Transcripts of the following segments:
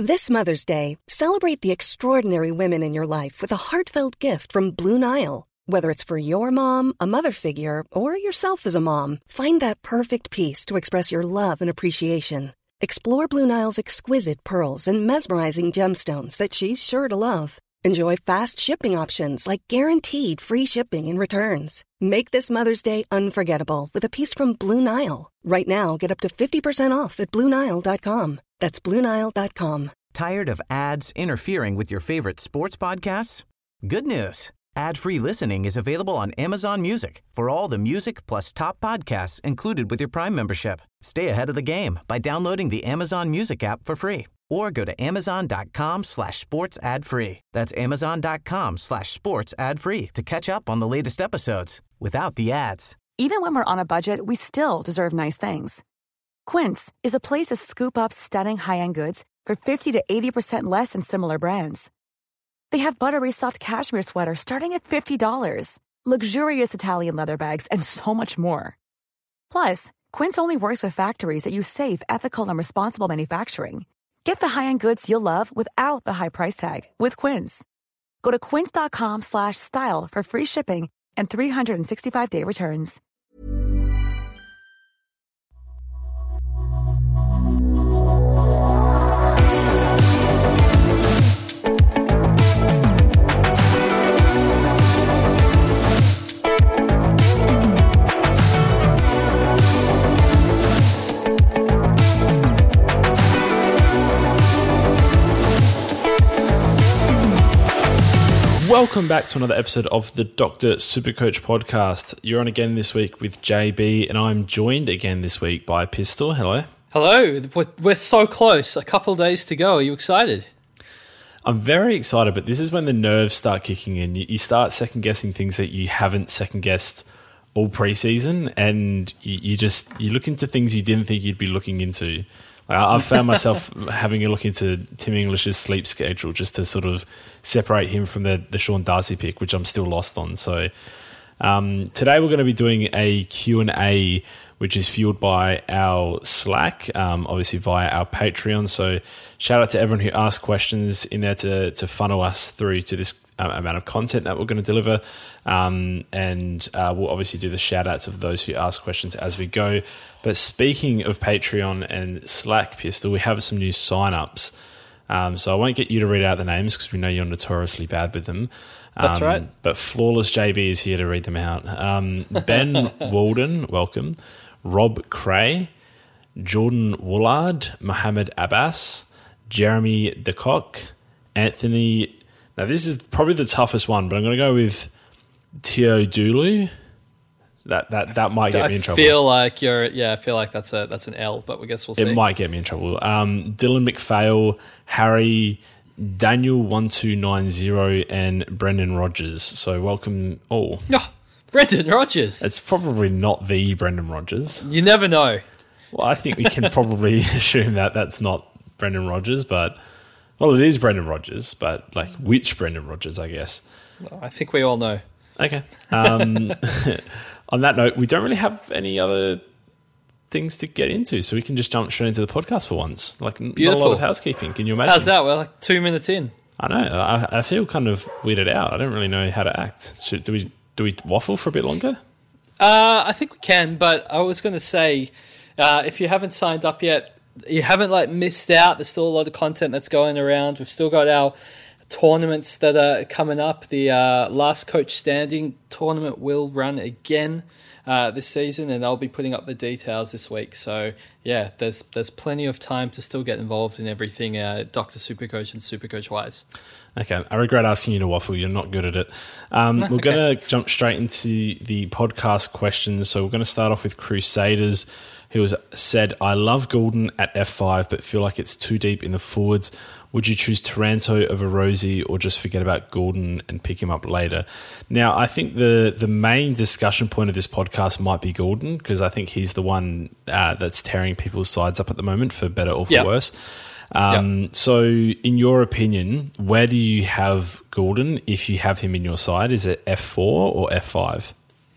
This Mother's Day, celebrate the extraordinary women in your life with a heartfelt gift from Blue Nile. Whether it's for your mom, a mother figure, or yourself as a mom, find that perfect piece to express your love and appreciation. Explore Blue Nile's exquisite pearls and mesmerizing gemstones that she's sure to love. Enjoy fast shipping options like guaranteed free shipping and returns. Make this Mother's Day unforgettable with a piece from Blue Nile. Right now, get up to 50% off at BlueNile.com. That's BlueNile.com. Tired of ads interfering with your favorite sports podcasts? Good news. Ad-free listening is available on Amazon Music for all the music plus top podcasts included with your Prime membership. Stay ahead of the game by downloading the Amazon Music app for free or go to amazon.com/sports ad free. That's amazon.com/sports ad free to catch up on the latest episodes without the ads. Even when we're on a budget, we still deserve nice things. Quince is a place to scoop up stunning high-end goods for 50 to 80% less than similar brands. They have buttery soft cashmere sweaters starting at $50, luxurious Italian leather bags, and so much more. Plus, Quince only works with factories that use safe, ethical, and responsible manufacturing. Get the high-end goods you'll love without the high price tag with Quince. Go to quince.com/style for free shipping and 365-day returns. Welcome back to another episode of the Dr. Supercoach podcast. You're on again this week with JB, and I'm joined again this week by Pistol. Hello. Hello. We're so close. A couple of days to go. Are you excited? I'm very excited, but this is when the nerves start kicking in. You start second-guessing things that you haven't second-guessed all preseason, and you look into things you didn't think you'd be looking into. I've found myself having a look into Tim English's sleep schedule just to sort of separate him from the Sean Darcy pick, which I'm still lost on. So today we're going to be doing a Q&A, which is fueled by our Slack, obviously via our Patreon. So shout out to everyone who asked questions in there to funnel us through to this amount of content that we're going to deliver. And we'll obviously do the shout outs of those who ask questions as we go. But speaking of Patreon and Slack, Pistol, we have some new sign-ups. So I won't get you to read out the names because we know you're notoriously bad with them. That's right. But Flawless JB is here to read them out. Ben Walden, welcome. Rob Cray, Jordan Woolard, Mohammed Abbas, Jeremy DeCock, Anthony. Now, this is probably the toughest one, but I'm going to go with Tio Dulu. That might get me in trouble. I feel like that's an L, but I guess we'll see. It might get me in trouble. Dylan McPhail, Harry, Daniel 1290, and Brendan Rogers. So welcome all. Oh, Brendan Rogers. It's probably not the Brendan Rogers. You never know. Well, I think we can probably assume that that's not Brendan Rogers, but well, it is Brendan Rogers, but like which Brendan Rogers, I guess. I think we all know. Okay. On that note, we don't really have any other things to get into, so we can just jump straight into the podcast for once. Like, beautiful. Not a lot of housekeeping. Can you imagine? How's that? We're like 2 minutes in. I know. I feel kind of weirded out. I don't really know how to act. Do we waffle for a bit longer? I think we can, but I was going to say, if you haven't signed up yet, you haven't missed out. There's still a lot of content that's going around. We've still got our tournaments that are coming up. The Last Coach Standing tournament will run again this season, and I'll be putting up the details this week. So yeah, there's plenty of time to still get involved in everything Dr. Supercoach and Supercoach wise. Okay, I regret asking you to waffle. You're not good at it. We're going to jump straight into the podcast questions. So we're going to start off with Crusaders, who has said, I love Goulden at F5, but feel like it's too deep in the forwards. Would you choose Taranto over Rosie or just forget about Goulden and pick him up later? Now, I think the main discussion point of this podcast might be Goulden, because I think he's the one that's tearing people's sides up at the moment, for better or for worse. So in your opinion, where do you have Goulden if you have him in your side? Is it F4 or F5?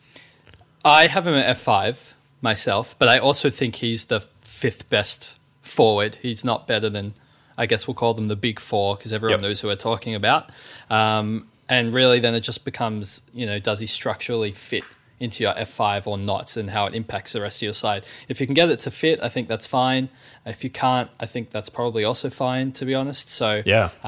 I have him at F5 myself, but I also think he's the fifth best forward. He's not better than I guess we'll call them the big four because everyone knows who we're talking about. And really then it just becomes, does he structurally fit into your F5 or not, and how it impacts the rest of your side. If you can get it to fit, I think that's fine. If you can't, I think that's probably also fine, to be honest. So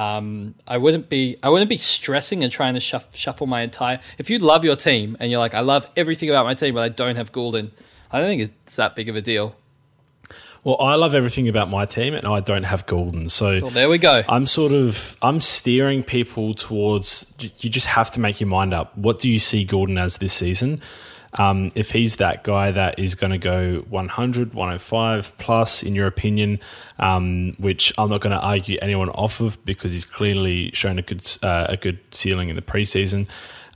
I wouldn't be stressing and trying to shuffle my entire. If you love your team and you're like, I love everything about my team, but I don't have Gulden, I don't think it's that big of a deal. Well, I love everything about my team, and I don't have Gulden. So there we go. I'm steering people towards, you just have to make your mind up. What do you see Gulden as this season? If he's that guy that is going to go 100, 105 plus, in your opinion, which I'm not going to argue anyone off of because he's clearly shown a good ceiling in the preseason.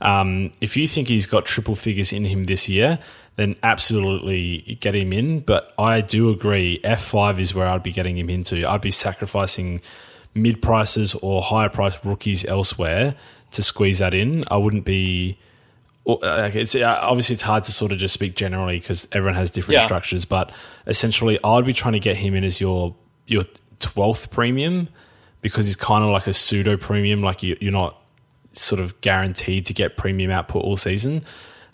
If you think he's got triple figures in him this year, then absolutely get him in. But I do agree, F5 is where I'd be getting him into. I'd be sacrificing mid-prices or higher-priced rookies elsewhere to squeeze that in. I wouldn't be... obviously, it's hard to sort of just speak generally because everyone has different structures, but essentially I'd be trying to get him in as your 12th premium because he's kind of like a pseudo-premium, like you're not sort of guaranteed to get premium output all season.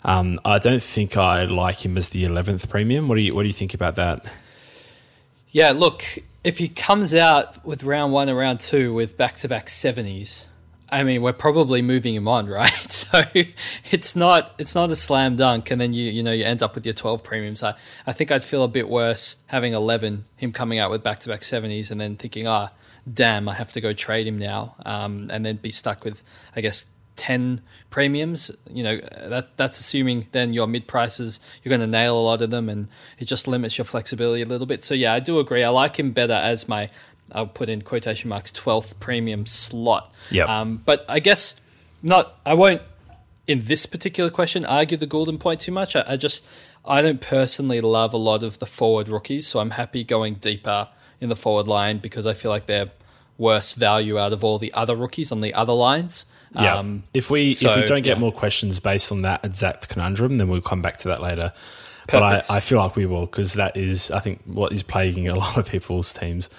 I don't think I like him as the 11th premium. What do you think about that? Yeah, look, if he comes out with round 1 and round 2 with back-to-back 70s, I mean, we're probably moving him on, right? So it's not a slam dunk, and then you end up with your 12 premiums. I think I'd feel a bit worse having 11, him coming out with back-to-back 70s, and then thinking, damn, I have to go trade him now, and then be stuck with, I guess, 10 premiums. That's assuming then your mid prices, you're going to nail a lot of them, and it just limits your flexibility a little bit. So yeah, I do agree. I like him better as my, I'll put in quotation marks, 12th premium slot. But I guess I won't in this particular question argue the Gulden point too much. I don't personally love a lot of the forward rookies, so I'm happy going deeper in the forward line because I feel like they're worse value out of all the other rookies on the other lines. If we don't get more questions based on that exact conundrum, then we'll come back to that later. Perfect. But I feel like we will, because that is, I think, what is plaguing a lot of people's teams.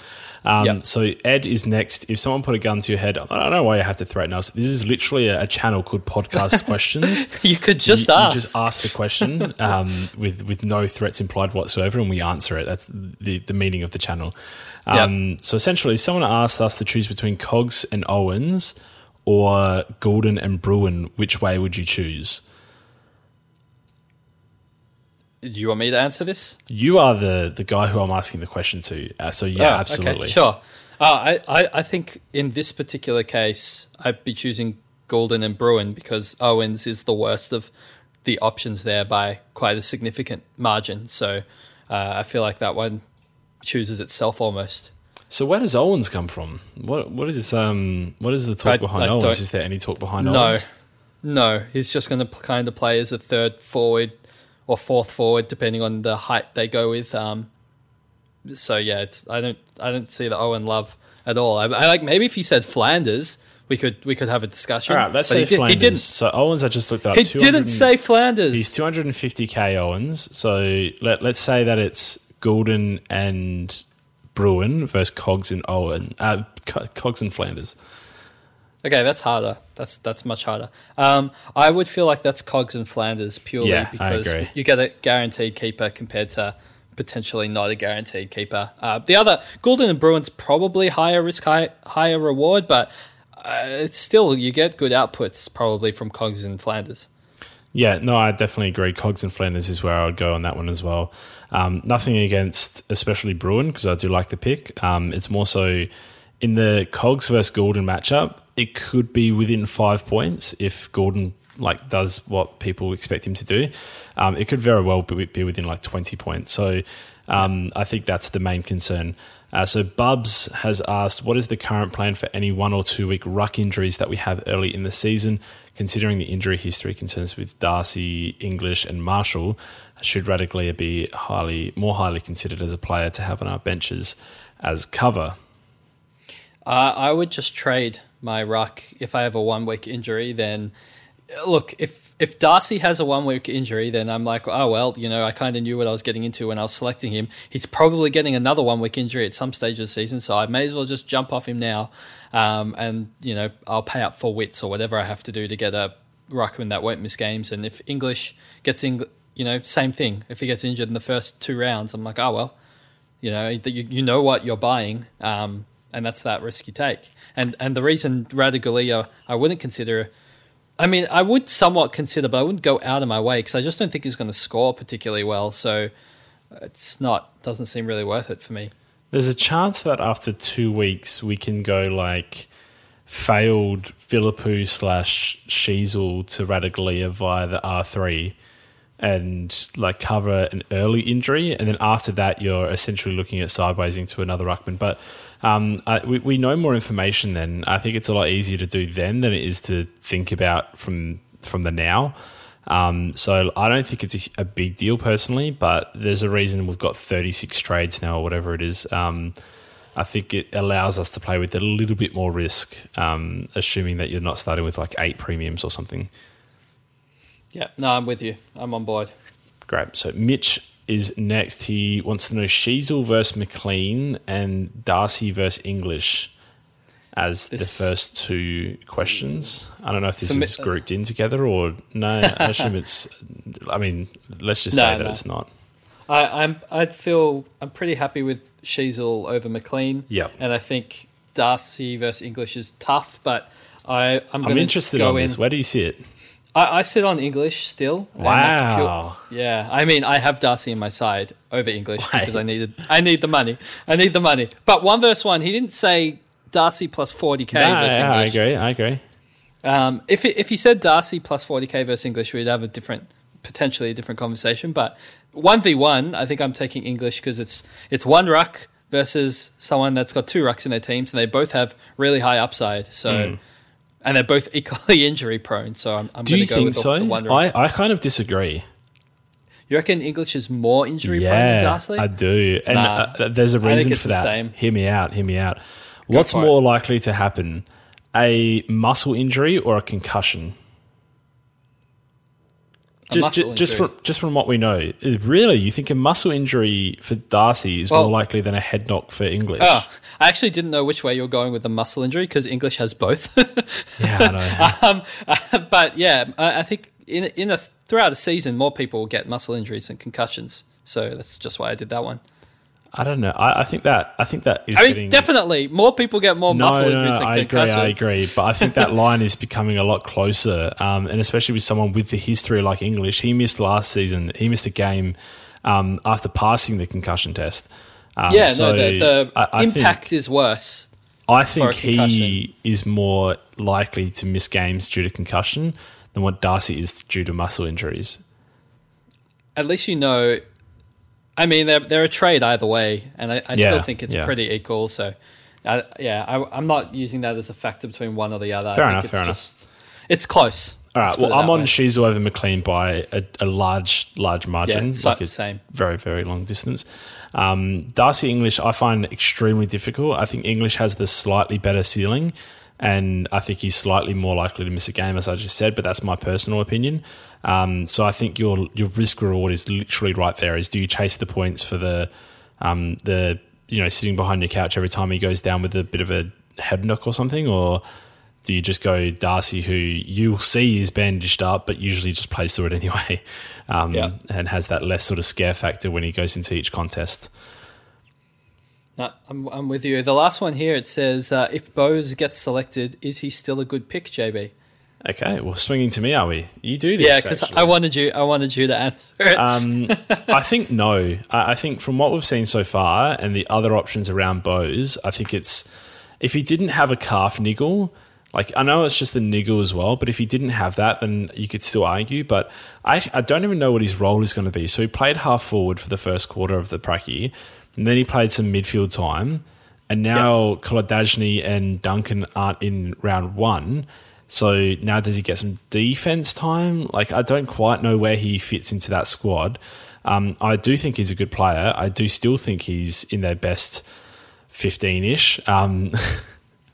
So Ed is next. If someone put a gun to your head, I don't know why you have to threaten us. This is literally a channel called Podcast Questions. You could just ask. You just ask the question with no threats implied whatsoever, and we answer it. That's the meaning of the channel. So essentially, someone asked us to choose between Cogs and Owens or Gulden and Bruin. Which way would you choose? Do you want me to answer this? You are the guy who I'm asking the question to. Absolutely. Okay, sure. I think in this particular case, I'd be choosing Gulden and Bruin because Owens is the worst of the options there by quite a significant margin. So I feel like that one chooses itself almost. So where does Owens come from? What is the talk behind Owens? Is there any talk behind Owens? No. He's just going to kind of play as a third forward or fourth forward, depending on the height they go with. So yeah, I don't see the Owen love at all. I like, maybe if he said Flanders, we could have a discussion. All right, let's say Flanders. He didn't. So Owens, I just looked up. He didn't say Flanders. He's 250k Owens. So let's say that it's Gulden and Bruin versus Cogs and Cogs and Flanders. Okay, that's harder. That's much harder. I would feel like that's Cogs and Flanders purely because you get a guaranteed keeper compared to potentially not a guaranteed keeper. The other, Gulden and Bruin's probably higher risk, higher reward, but it's still, you get good outputs probably from Cogs and Flanders. Yeah, no, I definitely agree. Cogs and Flanders is where I would go on that one as well. Nothing against especially Bruin because I do like the pick. It's more so in the Cogs versus Gulden matchup, it could be within 5 points if Gulden does what people expect him to do. It could very well be within 20 points. So I think that's the main concern. So Bubs has asked, what is the current plan for any 1 or 2 week ruck injuries that we have early in the season? Considering the injury history concerns with Darcy, English and Marshall, should Radaglia be more highly considered as a player to have on our benches as cover? I would just trade my ruck. If I have a 1 week injury, then look, if if Darcy has a 1 week injury, then I'm like, oh, well, I kind of knew what I was getting into when I was selecting him. He's probably getting another 1 week injury at some stage of the season, so I may as well just jump off him now. And I'll pay up for wits or whatever I have to do to get a ruckman that won't miss games. And if English gets same thing. If he gets injured in the first 2 rounds, I'm like, oh, well, you know what you're buying, and that's that risk you take. And the reason Radaglia I wouldn't consider, I mean, I would somewhat consider, but I wouldn't go out of my way because I just don't think he's going to score particularly well. So doesn't seem really worth it for me. There's a chance that after 2 weeks we can go like failed Philippou / Sheasel to Radaglia via the R3 and like cover an early injury, and then after that you're essentially looking at sideways into another ruckman. But we know more information then. I think it's a lot easier to do then than it is to think about from the now. So I don't think it's a big deal personally, but there's a reason we've got 36 trades now or whatever it is. I think it allows us to play with a little bit more risk, assuming that you're not starting with like 8 premiums or something. Yeah, no, I'm with you. I'm on board. Great. So Mitch is next. He wants to know Sheasel versus McLean and Darcy versus English as the first 2 questions. I don't know if this is grouped in together or no. I assume it's. I mean, let's just say that it's not. I'm pretty happy with Sheasel over McLean. Yeah, and I think Darcy versus English is tough, but I'm interested in this. Where do you see it? I sit on English still. Wow. Yeah, I mean, I have Darcy in my side over English because I need the money. But 1 versus 1, he didn't say Darcy plus 40k versus English. I agree. If he said Darcy plus 40k versus English, we'd have potentially a different conversation. But 1v1, I think I'm taking English because it's 1 ruck versus someone that's got 2 rucks in their teams, and they both have really high upside. So. And they're both equally injury prone, so I'm going to go with the 1 ruck. I kind of disagree. You reckon English is more injury prone than Darcy? I do. And there's a reason for that. Same. Hear me out. What's more likely to happen? A muscle injury or a concussion? Just from what we know. Really, you think a muscle injury for Darcy is more likely than a head knock for English? Oh, I actually didn't know which way you were going with the muscle injury because English has both. Yeah, I know. But yeah, I think throughout a season, more people will get muscle injuries than concussions. So that's just why I did that one. I don't know. I think that is. Definitely more people get more muscle injuries than concussions. I agree. But I think that line is becoming a lot closer, and especially with someone with the history like English. He missed last season. He missed a game after passing the concussion test. The impact is worse. I think he is more likely to miss games due to concussion than what Darcy is due to muscle injuries. At least you know. I mean, they're a trade either way, and I still think it's pretty equal. So, I'm not using that as a factor between one or the other. Fair enough. It's close. All right. Well, I'm on Sheasel over McLean by a large margin. Yeah, same. Very, very long distance. Darcy English, I find extremely difficult. I think English has the slightly better ceiling, and I think he's slightly more likely to miss a game, as I just said. But that's my personal opinion. So I think your risk reward is literally right there. Is do you chase the points for the sitting behind your couch every time he goes down with a bit of a head knock or something, or do you just go Darcy, who you'll see is bandaged up, but usually just plays through it anyway, and has that less sort of scare factor when he goes into each contest? No, I'm with you. The last one here, it says, if Bose gets selected, is he still a good pick, JB? Okay, well, swinging to me, are we? You do this, yeah, because I wanted you to answer it. I think no. I think from what we've seen so far and the other options around Bose, I think it's if he didn't have a calf niggle, like I know it's just a niggle as well, but if he didn't have that, then you could still argue. But I don't even know what his role is going to be. So he played half forward for the first quarter of the Pracky, and then he played some midfield time, and now Kolodajny and Duncan aren't in round 1. So now does he get some defense time? Like, I don't quite know where he fits into that squad. I do think he's a good player. I do still think he's in their best 15-ish. I'll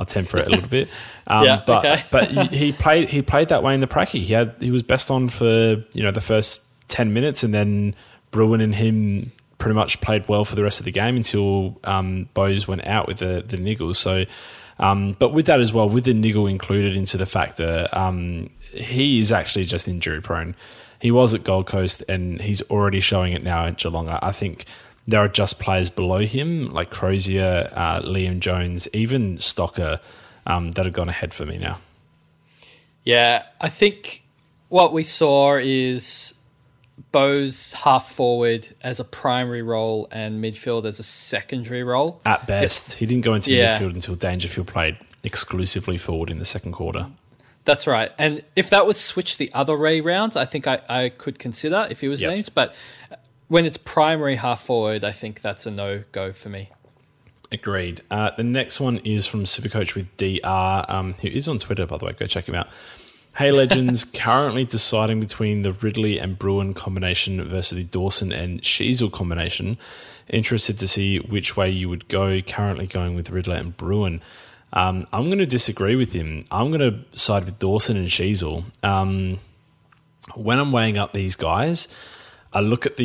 temper it a little bit. Okay. But he played that way in the Pracky. He was best on for the first 10 minutes, and then Bruin and him pretty much played well for the rest of the game until Bose went out with the niggles. So, but with that as well, with the niggle included into the factor, he is actually just injury prone. He was at Gold Coast, and he's already showing it now at Geelong. I think there are just players below him, like Crozier, Liam Jones, even Stocker, that have gone ahead for me now. Yeah, I think what we saw is Bose half forward as a primary role and midfield as a secondary role. At best. He didn't go into midfield until Dangerfield played exclusively forward in the second quarter. That's right. And if that was switched the other way round, I think I could consider if he was named. But when it's primary half forward, I think that's a no-go for me. Agreed. The next one is from Supercoach with DR, who is on Twitter, by the way. Go check him out. Hey, Legends, currently deciding between the Ridley and Bruin combination versus the Dawson and Sheasel combination. Interested to see which way you would go. Currently going with Ridley and Bruin. I'm going to disagree with him. I'm going to side with Dawson and Sheasel. When I'm weighing up these guys, I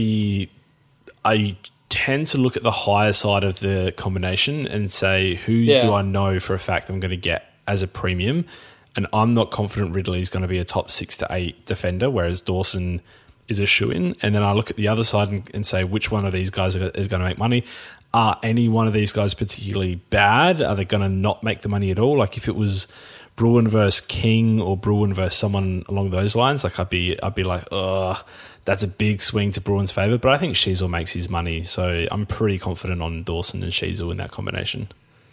tend to look at the higher side of the combination and say, who do I know for a fact I'm going to get as a premium? And I'm not confident Ridley is going to be a top 6 to 8 defender, whereas Dawson is a shoo-in. And then I look at the other side and say, which one of these guys is going to make money? Are any one of these guys particularly bad? Are they going to not make the money at all? Like if it was Bruin versus King or Bruin versus someone along those lines, like I'd be like, that's a big swing to Bruin's favour. But I think Sheasel makes his money, so I'm pretty confident on Dawson and Sheasel in that combination.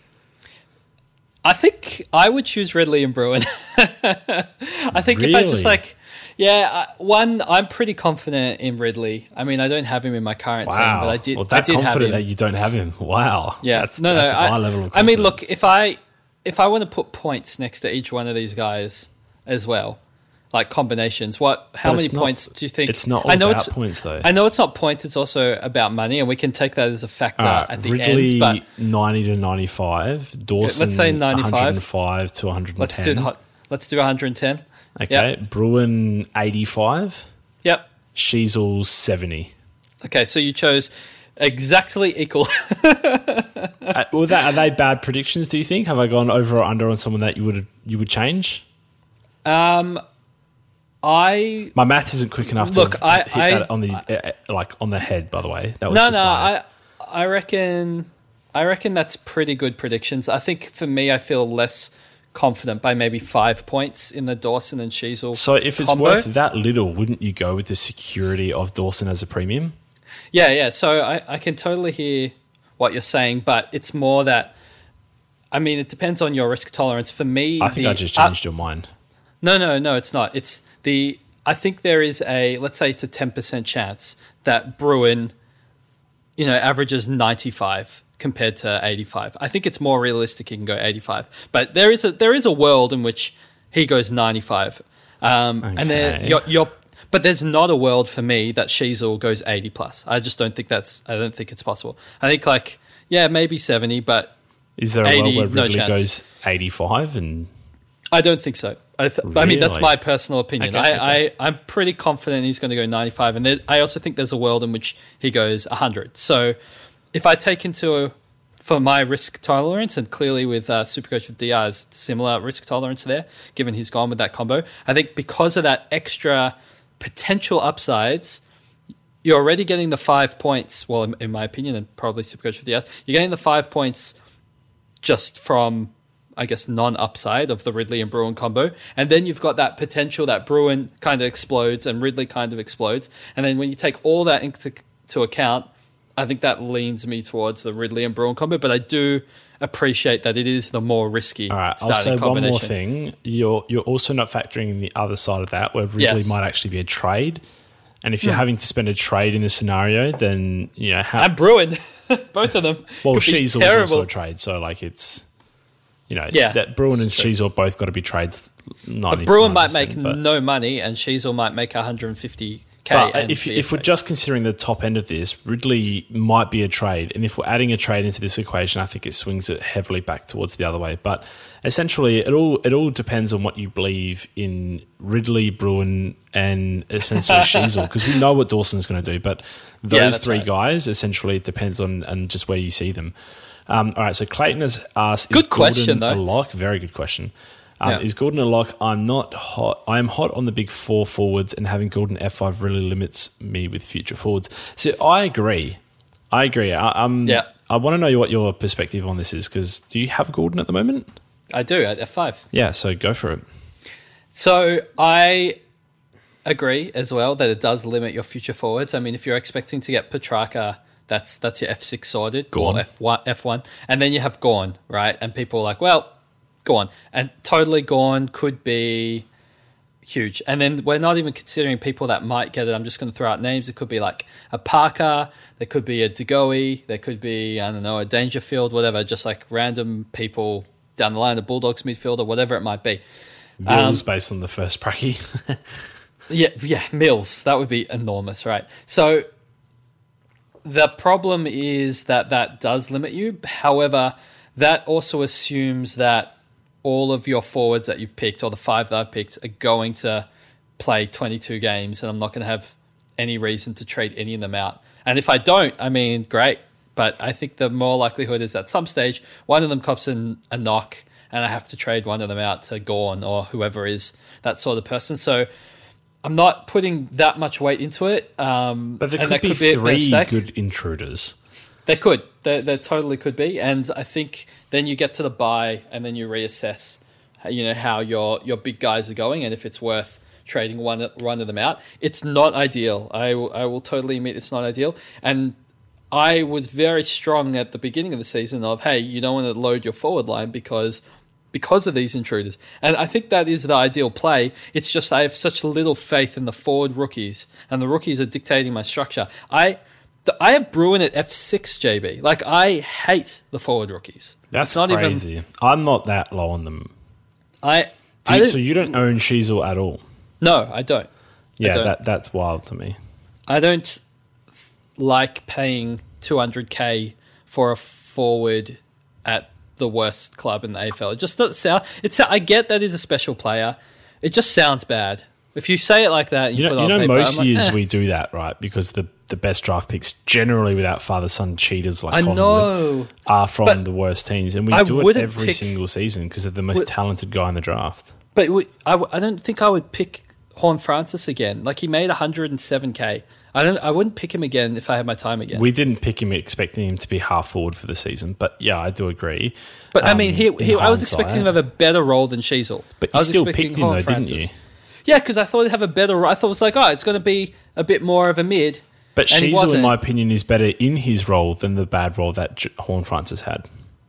I think I would choose Ridley and Bruin. I think really? If I just I'm pretty confident in Ridley. I mean, I don't have him in my current team, but I did. Well, that I did confident have him. that you don't have him. Wow. Yeah, that's a high level of confidence. I mean, look, if I want to put points next to each one of these guys as well, like combinations, how many points do you think? It's not all about points, though. I know it's not points. It's also about money, and we can take that as a factor at the Ridley, end. But 90 to 95. Dawson, let's say 95. 105 to 110. Let's do 110. Okay. Yep. Bruin, 85. Yep. Sheasel, 70. Okay, so you chose exactly equal. Are they bad predictions, do you think? Have I gone over or under on someone that you would change? My maths isn't quick enough to hit that on the head. By the way, that was I reckon that's pretty good predictions. I think for me, I feel less confident by maybe 5 points in the Dawson and Sheasel. So if combo. It's worth that little, wouldn't you go with the security of Dawson as a premium? Yeah. So I can totally hear what you're saying, but it's more that, I mean, it depends on your risk tolerance. For me, I think I just changed your mind. No, it's not. I think there is let's say it's a 10% chance that Bruin, averages 95 compared to 85. I think it's more realistic he can go 85. But there is a world in which he goes 95. And then but there's not a world for me that Sheasel goes 80 plus. I just don't think it's possible. I think maybe 70, but is there 80, a world where Ridley goes 85 and I don't think so. I mean, that's my personal opinion. Okay. I'm pretty confident he's going to go 95, and I also think there's a world in which he goes 100. So if I take for my risk tolerance, and clearly with Supercoach with DR's similar risk tolerance there, given he's gone with that combo, I think because of that extra potential upsides, you're already getting the 5 points. Well, in my opinion, and probably Supercoach with DR's, you're getting the 5 points just from, I guess, non-upside of the Ridley and Bruin combo. And then you've got that potential that Bruin kind of explodes and Ridley kind of explodes. And then when you take all that into account, I think that leans me towards the Ridley and Bruin combo. But I do appreciate that it is the more risky starting combination. One more thing. You're also not factoring in the other side of that, where Ridley might actually be a trade. And if you're having to spend a trade in a scenario, then, and Bruin, both of them. Well, she's also a trade. So, it's... that Bruin and Sheasel both got to be trades. But Bruin might make no money, and Sheasel might make 150k okay. But if we're just considering the top end of this, Ridley might be a trade. And if we're adding a trade into this equation, I think it swings it heavily back towards the other way. But essentially, it all depends on what you believe in Ridley, Bruin, and essentially Sheasel, because we know what Dawson's going to do. But those three guys, essentially, it depends on just where you see them. All right, so Clayton has asked, good question, Gordon though. a lock? Very good question. Is Gordon a lock? I'm not hot. I am hot on the big four forwards, and having Gordon F5 really limits me with future forwards. So I agree. I want to know what your perspective on this is, because do you have Gordon at the moment? I do, at F5. Yeah, so go for it. So I agree as well that it does limit your future forwards. I mean, if you're expecting to get Petrarca, that's your F6 sorted, Gone. or F1, and then you have Gorn, right? And people are like, well, Gorn. And totally Gorn could be huge. And then we're not even considering people that might get it. I'm just going to throw out names. It could be like a Parker, there could be a Degoe, there could be, I don't know, a Dangerfield, whatever, just like random people down the line, the Bulldogs midfielder, whatever it might be. Mills based on the first pracky. Yeah, Mills. That would be enormous, right? So the problem is that does limit you. However, that also assumes that all of your forwards that you've picked, or the 5 that I've picked, are going to play 22 games, and I'm not going to have any reason to trade any of them out. And if I don't, I mean, great. But I think the more likelihood is at some stage, one of them cops in a knock, and I have to trade one of them out to Gorn or whoever is that sort of person. So I'm not putting that much weight into it. But there could be 3 good intruders. They could. There totally could be. And I think then you get to the bye and then you reassess, how your big guys are going and if it's worth trading one of them out. It's not ideal. I will totally admit it's not ideal. And I was very strong at the beginning of the season of, hey, you don't want to load your forward line because of these intruders. And I think that is the ideal play. It's just I have such little faith in the forward rookies, and the rookies are dictating my structure. I have Bruin at F6, JB. Like, I hate the forward rookies. That's not crazy. Even, I'm not that low on them. So you don't own Sheasel at all? No, I don't. Yeah, that's wild to me. I don't like paying $200K for a forward at the worst club in the AFL. It just doesn't sound... I get that he's a special player. It just sounds bad. If you say it like that, you put it on paper, most years we do that, right? Because the best draft picks, generally without father-son cheaters like Collingwood, are from the worst teams. And we do it every single season because they're the most talented guy in the draft. But I don't think I would pick Horn Francis again. Like, he made $107K. I wouldn't pick him again if I had my time again. We didn't pick him expecting him to be half forward for the season, but yeah, I do agree. But I mean, I was expecting him to have a better role than Sheasel. But you still picked him though, didn't you? Yeah, because I thought he'd have a better role. I thought it was like, it's going to be a bit more of a mid. But Sheasel, in my opinion, is better in his role than the bad role that Horn Francis had.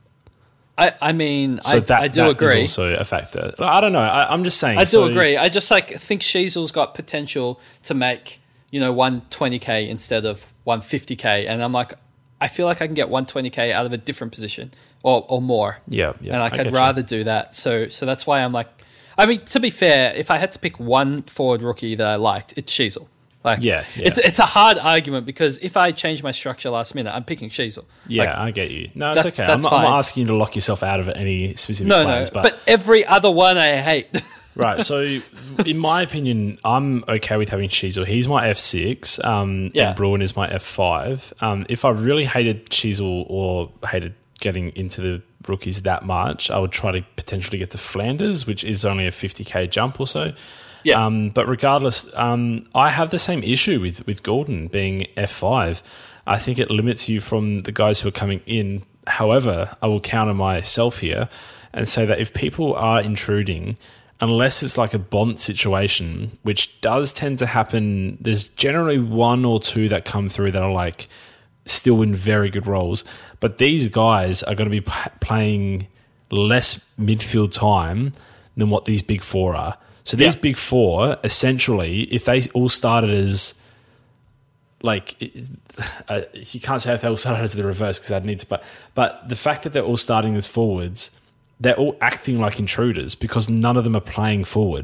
I mean, I do agree. Is also a factor. I don't know. I'm just saying. I do agree. I just think Sheasel's got potential to make 120K instead of 150K, and I'm like, I feel like I can get 120K out of a different position or more. Yeah. And I'd rather do that. So that's why I'm like, I mean, to be fair, if I had to pick one forward rookie that I liked, it's Sheasel. Like, yeah. It's a hard argument because if I change my structure last minute, I'm picking Sheasel. Yeah, I get you. No, it's okay. I'm not asking you to lock yourself out of any specific players. No, but every other one I hate. Right, so in my opinion, I'm okay with having Sheasel. He's my F6, and Bruin is my F5. If I really hated Sheasel or hated getting into the rookies that much, I would try to potentially get to Flanders, which is only a 50K jump or so. Yeah. But regardless, I have the same issue with Gordon being F5. I think it limits you from the guys who are coming in. However, I will counter myself here and say that if people are intruding, unless it's like a Bont situation, which does tend to happen, there's generally one or two that come through that are like still in very good roles. But these guys are going to be playing less midfield time than what these big four are. So these big four, essentially, if they all started as like, you can't say if they all started as the reverse because I'd need to, but the fact that they're all starting as forwards, they're all acting like intruders because none of them are playing forward.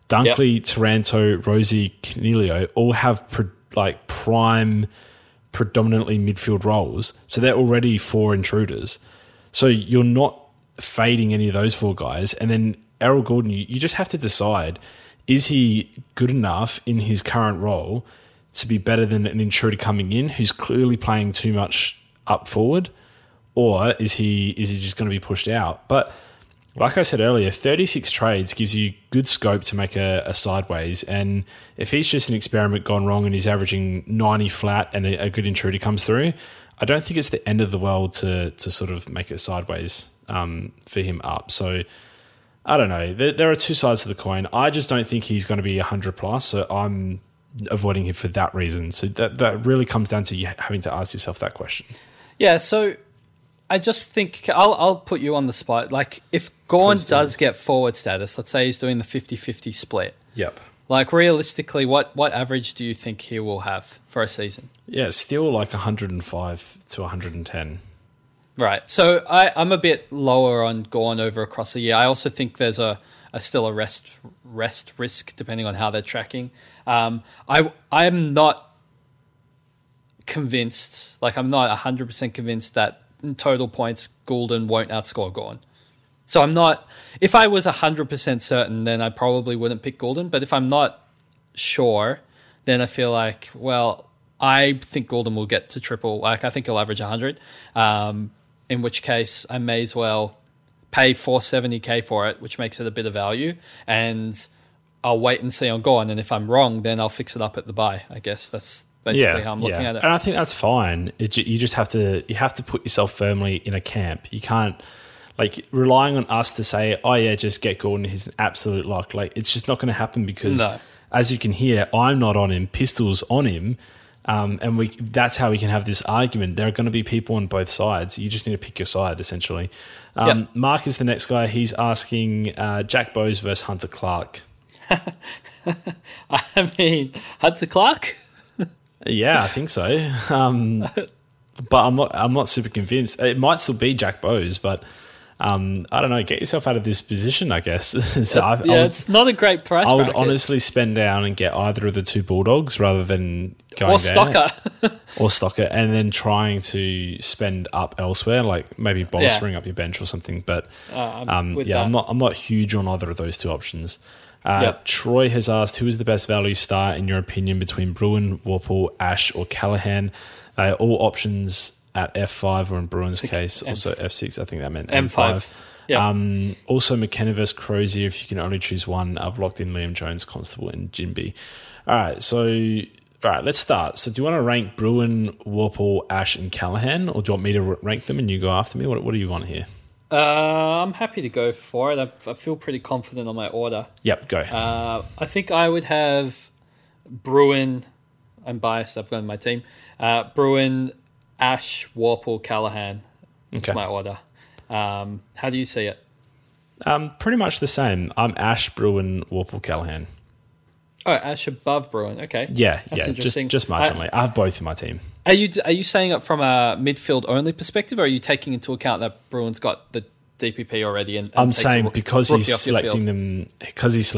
Dunkley, Taranto, Rosie, Canelio all have prime, predominantly midfield roles. So they're already 4 intruders. So you're not fading any of those 4 guys. And then Errol Gulden, you just have to decide, is he good enough in his current role to be better than an intruder coming in who's clearly playing too much up forward? Or is he just going to be pushed out? But like I said earlier, 36 trades gives you good scope to make a sideways. And if he's just an experiment gone wrong and he's averaging 90 flat and a good intruder comes through, I don't think it's the end of the world to sort of make it sideways for him up. So I don't know. There are 2 sides to the coin. I just don't think he's going to be 100 plus. So I'm avoiding him for that reason. So that really comes down to you having to ask yourself that question. Yeah, so I just think I'll put you on the spot. Like, if Gawn does get forward status, let's say he's doing the 50-50 split. Yep. Like, realistically, what average do you think he will have for a season? Yeah, still like 105 to 110. Right. So I'm a bit lower on Gawn over across the year. I also think there's still a rest risk depending on how they're tracking. I'm not convinced, like I'm not 100% convinced that in total points Gulden won't outscore Gawn. So I'm not, if I was 100% certain, then I probably wouldn't pick Gulden. But if I'm not sure, then I feel like, well, I think Gulden will get to triple. Like, I think he'll average 100, in which case I may as well pay $470K for it, which makes it a bit of value. And I'll wait and see on Gawn. And if I'm wrong, then I'll fix it up at the buy. I guess that's basically how I'm looking at it. And I think that's fine. You just have to put yourself firmly in a camp. You can't, like, relying on us to say, oh yeah, just get Gulden, he's an absolute lock. Like, it's just not going to happen because, as you can hear, I'm not on him, Pistol's on him, and that's how we can have this argument. There are going to be people on both sides. You just need to pick your side, essentially. Mark is the next guy. He's asking Jack Bowes versus Hunter Clark. I mean, Hunter Clark? Yeah, I think so. But I'm not super convinced. It might still be Jack Bowes, but I don't know. Get yourself out of this position, I guess. So it's not a great price. I would honestly spend down and get either of the 2 Bulldogs rather than going or Stocker. Or Stocker, and then trying to spend up elsewhere, like maybe bolstering up your bench or something. But I'm not huge on either of those 2 options. Troy has asked, who is the best value start in your opinion between Bruin, Worpel, Ash, or Callaghan? They are all options at F5, or in Bruin's case, also F6. I think that meant M5. Yeah. Also, McKenna versus Crozier. If you can only choose one, I've locked in Liam Jones, Constable, and Jinby. All right, let's start. So do you want to rank Bruin, Worpel, Ash, and Callaghan, or do you want me to rank them and you go after me? What do you want here? I'm happy to go for it. I feel pretty confident on my order. Yep, go. I think I would have Bruin. I'm biased. I've got in my team. Bruin, Ash, Worpel, Callaghan. That's my order. How do you see it? Pretty much the same. I'm Ash, Bruin, Worpel, Callaghan. Oh, Ash above Bruin. Okay. That's interesting. Just marginally. I have both in my team. Are you saying it from a midfield only perspective, or are you taking into account that Bruin's got the DPP already? And I'm saying because he's selecting them at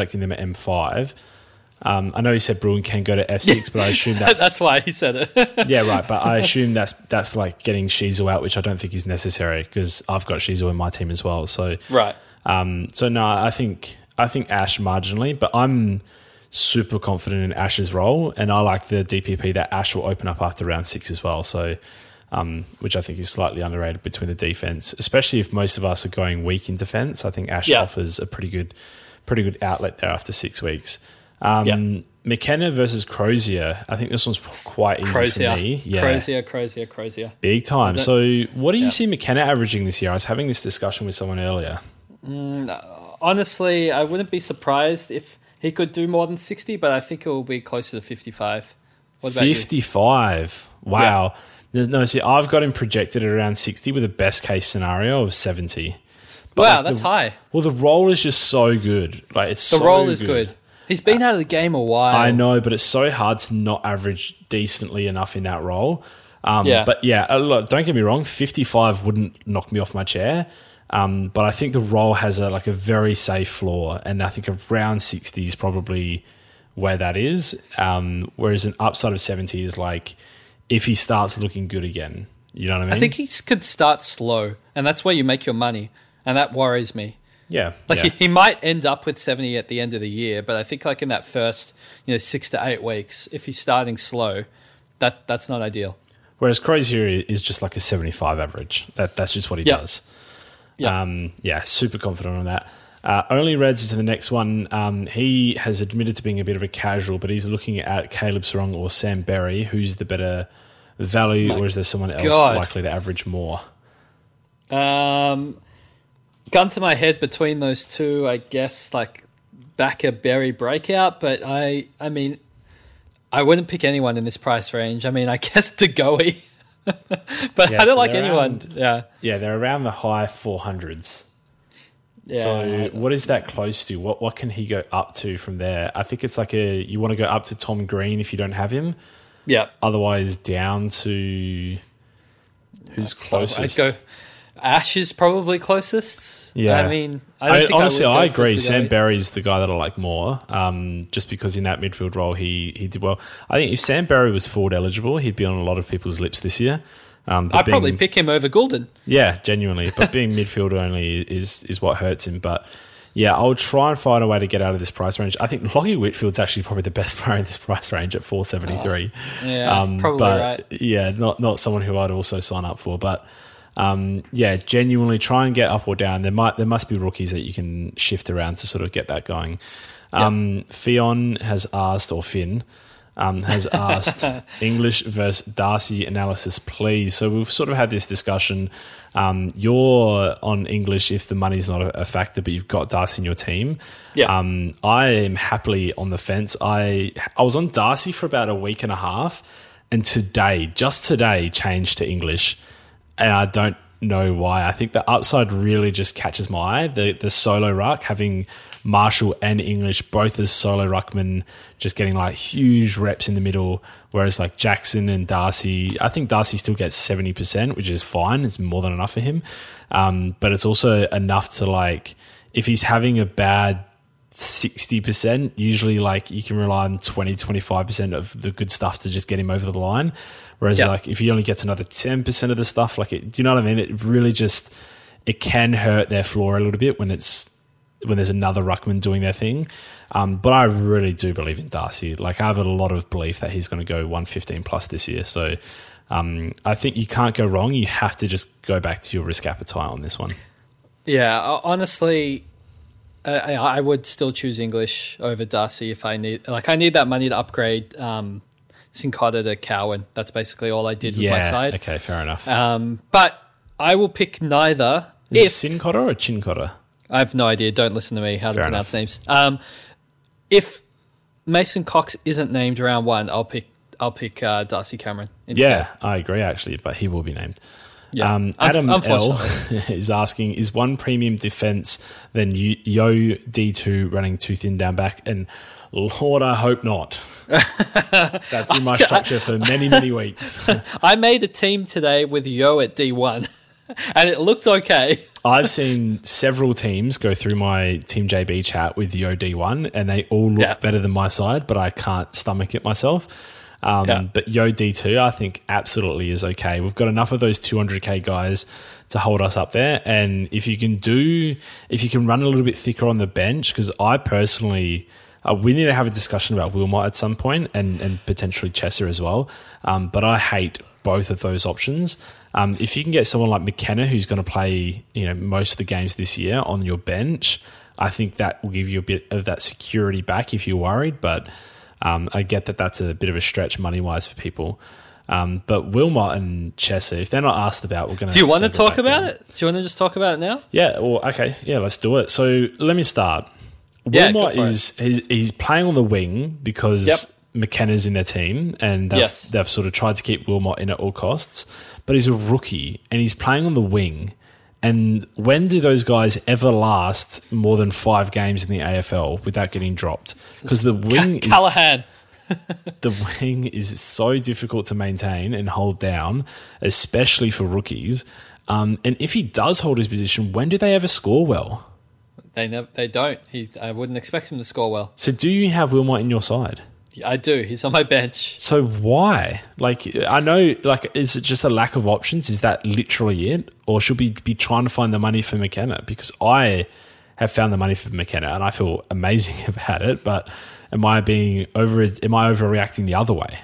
M5. I know he said Bruin can go to F6, but I assume that's why he said it. Yeah, right. But I assume that's like getting Sheezel out, which I don't think is necessary because I've got Sheezel in my team as well. So right. So no, I think Ash marginally, but I'm super confident in Ash's role, and I like the DPP that Ash will open up after round 6 as well. So, which I think is slightly underrated between the defense, especially if most of us are going weak in defense. I think Ash offers a pretty good outlet there after 6 weeks. McKenna versus Crozier. I think this one's quite easy for me. Yeah. Crozier. Big time. So what do you see McKenna averaging this year? I was having this discussion with someone earlier. Honestly, I wouldn't be surprised if he could do more than 60, but I think it will be closer to 55. What about 55? You? Wow. Yeah. See, I've got him projected at around 60 with a best case scenario of 70. But wow, that's high. Well, the role is just so good. Like the role is good. He's been out of the game a while. I know, but it's so hard to not average decently enough in that role. But yeah, look, don't get me wrong, 55 wouldn't knock me off my chair. But I think the role has a very safe floor, and I think around 60 is probably where that is. Whereas an upside of 70 is like if he starts looking good again. You know what I mean? I think he could start slow, and that's where you make your money, and that worries me. Yeah. He might end up with 70 at the end of the year, but I think like in that first 6 to 8 weeks, if he's starting slow, that's not ideal. Whereas Crozier is just like a 75 average. That's just what he does. Yeah. Super confident on that. Only Reds is in the next one. He has admitted to being a bit of a casual, but he's looking at Caleb Sarong or Sam Berry. Who's the better value, or is there someone else likely to average more? Gun to my head between those two, I guess, like back a Berry breakout, but I mean, I wouldn't pick anyone in this price range. I mean, I guess Degoe, but I don't like anyone. They're around the high 400s. Yeah. So what is that close to? What can he go up to from there? I think it's like you want to go up to Tom Green if you don't have him. Yeah. Otherwise, down to who's closest? I'd go. Ash is probably closest. Yeah, I mean, I agree. Sam Berry's the guy that I like more, just because in that midfield role he did well. I think if Sam Berry was forward eligible, he'd be on a lot of people's lips this year. I'd probably pick him over Goulden. Yeah, genuinely. But being midfield only is what hurts him. But yeah, I'll try and find a way to get out of this price range. I think Lockie Whitfield's actually probably the best player in this price range at 473. That's probably right. Yeah, not someone who I'd also sign up for, but. Genuinely try and get up or down. There must be rookies that you can shift around to sort of get that going. Fionn has asked, or Finn has asked, English versus Darcy analysis, please. So we've sort of had this discussion. You're on English if the money's not a factor, but you've got Darcy in your team. Yeah. I am happily on the fence. I was on Darcy for about a week and a half, and just today, changed to English. And I don't know why. I think the upside really just catches my eye. The solo ruck, having Marshall and English both as solo ruckmen, just getting like huge reps in the middle, whereas like Jackson and Darcy, I think Darcy still gets 70%, which is fine. It's more than enough for him. But it's also enough to like, if he's having a bad 60%, usually like you can rely on 20-25% of the good stuff to just get him over the line. Whereas like if he only gets another 10% of the stuff, do you know what I mean? It really just, it can hurt their floor a little bit when there's another ruckman doing their thing. But I really do believe in Darcy. Like I have a lot of belief that he's going to go 115 plus this year. So I think you can't go wrong. You have to just go back to your risk appetite on this one. Yeah, honestly, I would still choose English over Darcy if I need that money to upgrade Sincotta to Cowan. That's basically all I did with my side. Okay, fair enough. But I will pick neither. Is it Sincotta or Chincotta? I have no idea. Don't listen to me how to pronounce names. If Mason Cox isn't named round one, I'll pick Darcy Cameron instead. Yeah, I agree actually, but he will be named. Yeah. Adam L is asking, is one premium defense then Yo D2 running too thin down back? And Lord, I hope not. That's been my structure for many, many weeks. I made a team today with Yo at D1 and it looked okay. I've seen several teams go through my Team JB chat with Yo D1 and they all look better than my side, but I can't stomach it myself. But Yo D2, I think absolutely is okay. We've got enough of those 200k guys to hold us up there. And if you can run a little bit thicker on the bench, because I personally, we need to have a discussion about Wilmot at some point and potentially Chesser as well. But I hate both of those options. If you can get someone like McKenna, who's going to play, most of the games this year on your bench, I think that will give you a bit of that security back if you're worried. But I get that that's a bit of a stretch money-wise for people. But Wilmot and Chesser, if they're not asked about, we're going to... Do you want to talk about it? Do you want to just talk about it now? Yeah, well, okay. Yeah, let's do it. So let me start. Wilmot he's playing on the wing because McKenna's in their team and they've sort of tried to keep Wilmot in at all costs. But he's a rookie and he's playing on the wing. And when do those guys ever last more than 5 games in the AFL without getting dropped? Because the wing Callahan. The wing is so difficult to maintain and hold down, especially for rookies. And if he does hold his position, when do they ever score well? They don't. I wouldn't expect him to score well. So do you have Wilmot in your side? I do. He's on my bench. So why? Like, I know, like, is it just a lack of options? Is that literally it? Or should we be trying to find the money for McKenna? Because I have found the money for McKenna and I feel amazing about it. But am I overreacting the other way?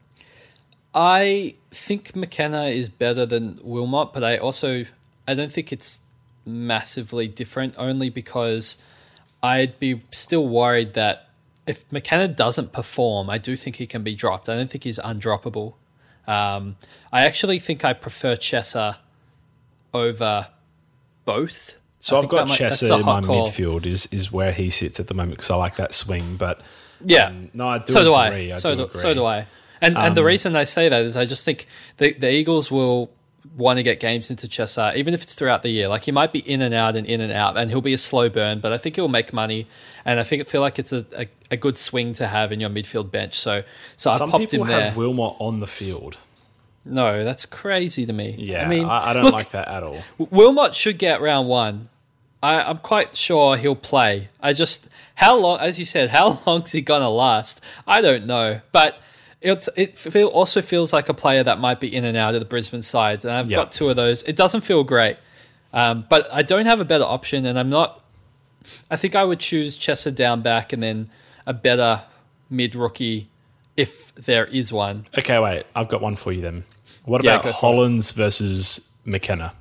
I think McKenna is better than Wilmot, but I don't think it's massively different, only because I'd be still worried that if McKenna doesn't perform, I do think he can be dropped. I don't think he's undroppable. I actually think I prefer Chesser over both. So I've got Chesser in my midfield is where he sits at the moment because I like that swing. But yeah, no, I do so agree. do I. So do I. And the reason I say that is I just think the Eagles will want to get games into Chesser, even if it's throughout the year. Like, he might be in and out, and he'll be a slow burn, but I think he'll make money, and I feel like it's a good swing to have in your midfield bench. So I popped him there. Some people have Wilmot on the field. No, that's crazy to me. Yeah, I mean, I don't like that at all. Wilmot should get round one. I'm quite sure he'll play. How long, as you said, how long is he going to last? I don't know, but it also feels like a player that might be in and out of the Brisbane side, and I've got two of those. It doesn't feel great, but I don't have a better option, and I think I would choose Chesser down back and then a better mid-rookie if there is one. Okay, wait, I've got one for you then. What about Hollins versus McKenna?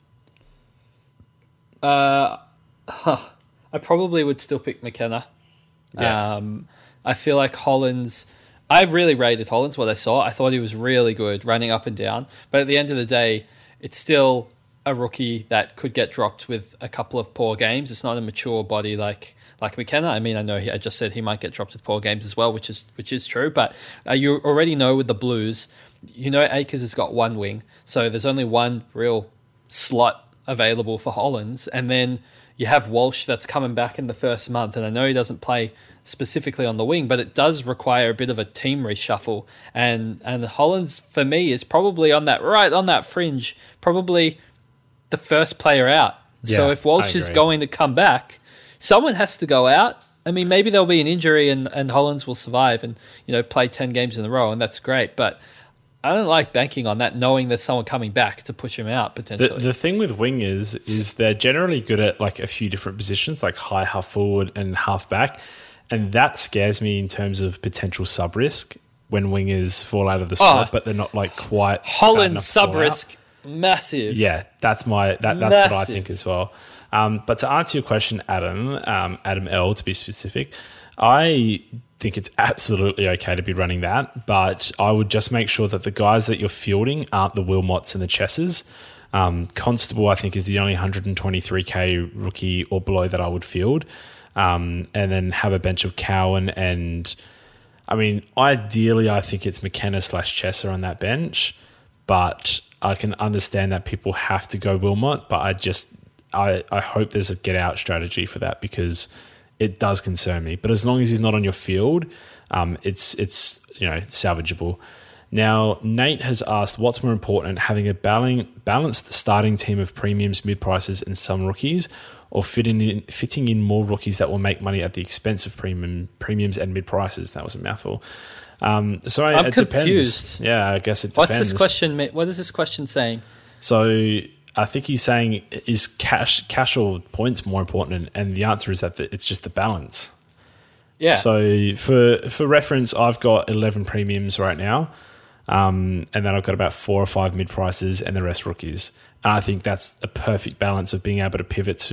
I probably would still pick McKenna. Yeah. I feel like Hollins... I really rated Hollins, what I saw. I thought he was really good running up and down. But at the end of the day, it's still a rookie that could get dropped with a couple of poor games. It's not a mature body like McKenna. I mean, I know I just said he might get dropped with poor games as well, which is true. But you already know with the Blues, Akers has got one wing. So there's only one real slot available for Hollins. And then you have Walsh that's coming back in the first month. And I know he doesn't play specifically on the wing, but it does require a bit of a team reshuffle. And Hollins, for me, is probably on that fringe, probably the first player out. Yeah, so if Walsh is going to come back, someone has to go out. I mean, maybe there'll be an injury and Hollins will survive and play 10 games in a row, and that's great. But I don't like banking on that, knowing there's someone coming back to push him out potentially. The thing with wingers is they're generally good at like a few different positions, like high half forward and half back. And that scares me in terms of potential sub risk when wingers fall out of the spot, but they're not like quite. Holland's sub risk, massive. Yeah, that's what I think as well. But to answer your question, Adam L, to be specific, I think it's absolutely okay to be running that, but I would just make sure that the guys that you're fielding aren't the Wilmots and the Chessers. Constable, I think, is the only 123k rookie or below that I would field. And then have a bench of Cowan and, I mean, ideally I think it's McKenna / Chesser on that bench, but I can understand that people have to go Wilmot, but I hope there's a get out strategy for that because it does concern me. But as long as he's not on your field, it's salvageable. Now, Nate has asked, what's more important, having a balanced starting team of premiums, mid-prices and some rookies, or fitting in more rookies that will make money at the expense of premiums and mid-prices? That was a mouthful. I'm confused. Yeah, I guess it depends. What is this question saying? So I think he's saying, is cash or points more important? And the answer is that it's just the balance. Yeah. So for reference, I've got 11 premiums right now. And then I've got about 4 or 5 mid-prices and the rest rookies. And I think that's a perfect balance of being able to pivot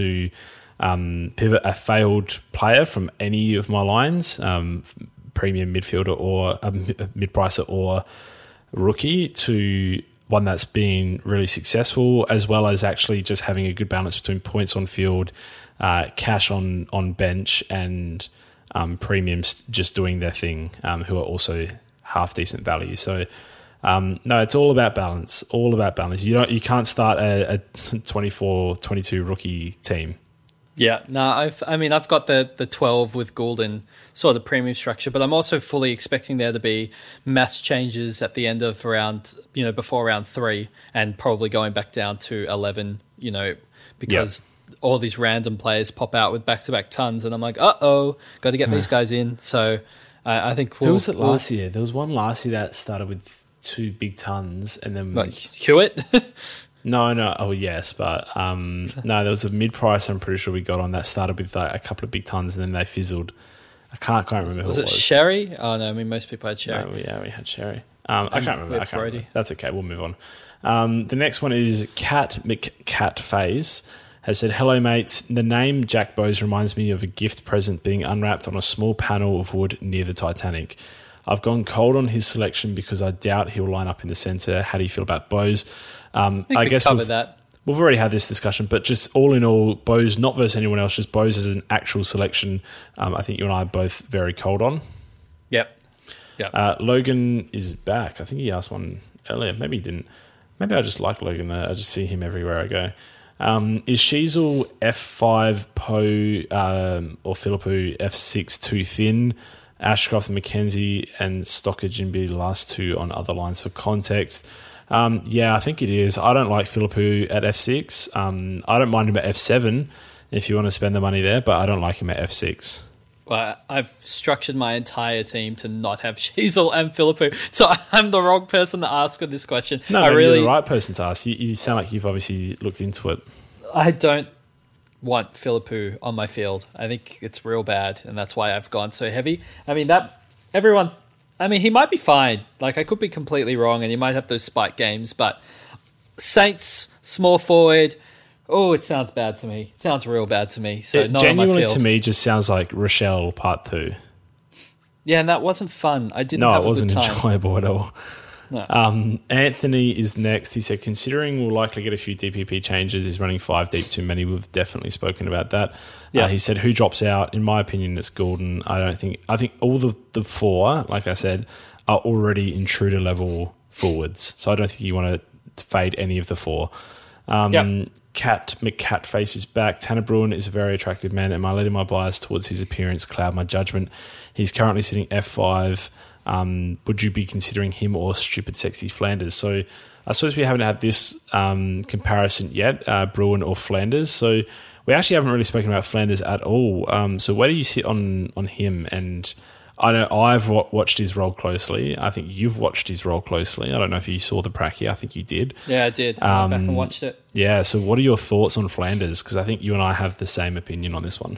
a failed player from any of my lines, premium midfielder or a mid-pricer or rookie, to one that's been really successful, as well as actually just having a good balance between points on field, cash on bench, and premiums just doing their thing, who are also half decent value. So no, it's all about balance. You can't start a 24, 22 rookie team. Yeah, no, I've got the 12 with Goulden sort of premium structure, but I'm also fully expecting there to be mass changes at the end of before round 3, and probably going back down to 11, because all these random players pop out with back-to-back tons, and I'm like, got to get these guys in. So I think who was it last year? There was one last year that started with 2 big tons, and then like Hewitt. No. Oh, yes, but no, there was a mid-price I'm pretty sure we got on that started with like a couple of big tons, and then they fizzled. I can't remember who it was. Was it Sherry? Oh, no, most people had Sherry. No, yeah, we had Sherry. I can't remember. That's okay, we'll move on. The next one is Cat McCatface has said, "Hello, mates. The name Jack Bowes reminds me of a gift present being unwrapped on a small panel of wood near the Titanic. I've gone cold on his selection because I doubt he'll line up in the centre. How do you feel about Bowes?" I guess we've already had this discussion, but just all in all, Bowes, not versus anyone else, just Bowes as an actual selection, I think you and I are both very cold on. Yep. Logan is back. I think he asked one earlier. Maybe he didn't. Maybe I just like Logan. I just see him everywhere I go. Is Sheasel F5 Poe or Philippou F6 too thin? Ashcroft, McKenzie, and Stockage and be the last 2 on other lines for context. Yeah, I think it is. I don't like Philippou at F6. I don't mind him at F7 if you want to spend the money there, but I don't like him at F6. Well, I've structured my entire team to not have Sheasel and Philippou, so I'm the wrong person to ask for this question. No, you're the right person to ask. You sound like you've obviously looked into it. I don't want Philippou on my field. I think it's real bad, and that's why I've gone so heavy. He might be fine. Like, I could be completely wrong, and he might have those spike games, but Saints, small forward, it sounds bad to me. It sounds real bad to me. So not on my field. To me, just sounds like Rochelle Part 2. Yeah, and that wasn't fun. I didn't have a good time. No, it wasn't enjoyable at all. No. Anthony is next. He said, considering we'll likely get a few DPP changes, he's running 5 deep too many. We've definitely spoken about that. Yeah. He said, who drops out? In my opinion, it's Goulden. I think all the 4, like I said, are already intruder level forwards. So I don't think you want to fade any of the 4. Cat McCatface is back. Tanner Bruin is a very attractive man, and my letting my bias towards his appearance cloud my judgment. He's currently sitting F5. Would you be considering him or Stupid Sexy Flanders? So I suppose we haven't had this comparison yet, Bruin or Flanders. So we actually haven't really spoken about Flanders at all. So where do you sit on him? And I know I've watched his role closely. I think you've watched his role closely. I don't know if you saw the pracky. I think you did. Yeah, I did. I went back and watched it. Yeah, so what are your thoughts on Flanders? Because I think you and I have the same opinion on this one.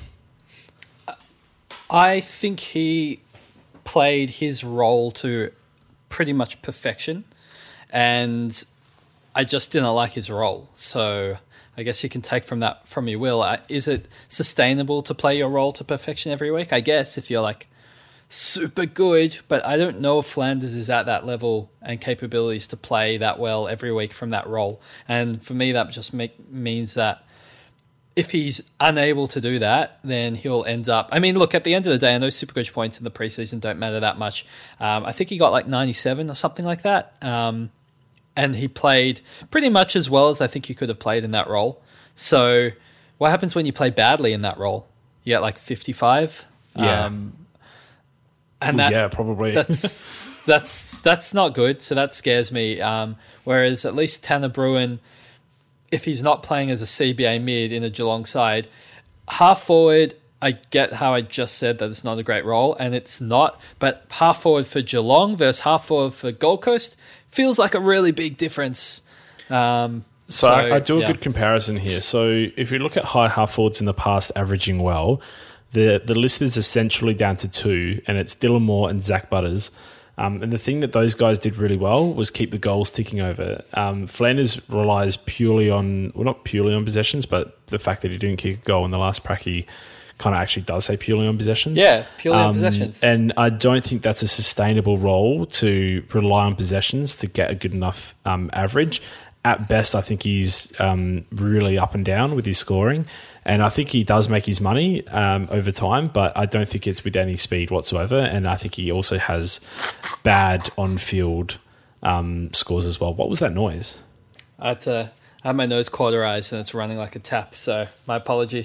I think he played his role to pretty much perfection, and I just didn't like his role. So I guess you can take from that from your will. Is it sustainable to play your role to perfection every week? I guess if you're like super good, but I don't know if Flanders is at that level and capabilities to play that well every week from that role. And for me, that just means that if he's unable to do that, then he'll end up... I mean, look, at the end of the day, I know Supercoach points in the preseason don't matter that much. I think he got like 97 or something like that. And he played pretty much as well as I think you could have played in that role. So what happens when you play badly in that role? You get like 55? Yeah. And probably. That's not good, so that scares me. Whereas at least Tanner Bruin, if he's not playing as a CBA mid in a Geelong side, half forward, I get how I just said that it's not a great role, and it's not. But half forward for Geelong versus half forward for Gold Coast feels like a really big difference. So I do a good comparison here. So if you look at high half forwards in the past averaging well, the list is essentially down to 2, and it's Dylan Moore and Zach Butters. And the thing that those guys did really well was keep the goals ticking over. Flanders relies purely on, well, not purely on possessions, but the fact that he didn't kick a goal in the last pracky kind of actually does say purely on possessions. Yeah, purely on possessions. And I don't think that's a sustainable role to rely on possessions to get a good enough average. At best, I think he's really up and down with his scoring. And I think he does make his money over time, but I don't think it's with any speed whatsoever. And I think he also has bad on-field scores as well. What was that noise? I had my nose cauterized and it's running like a tap, so my apologies.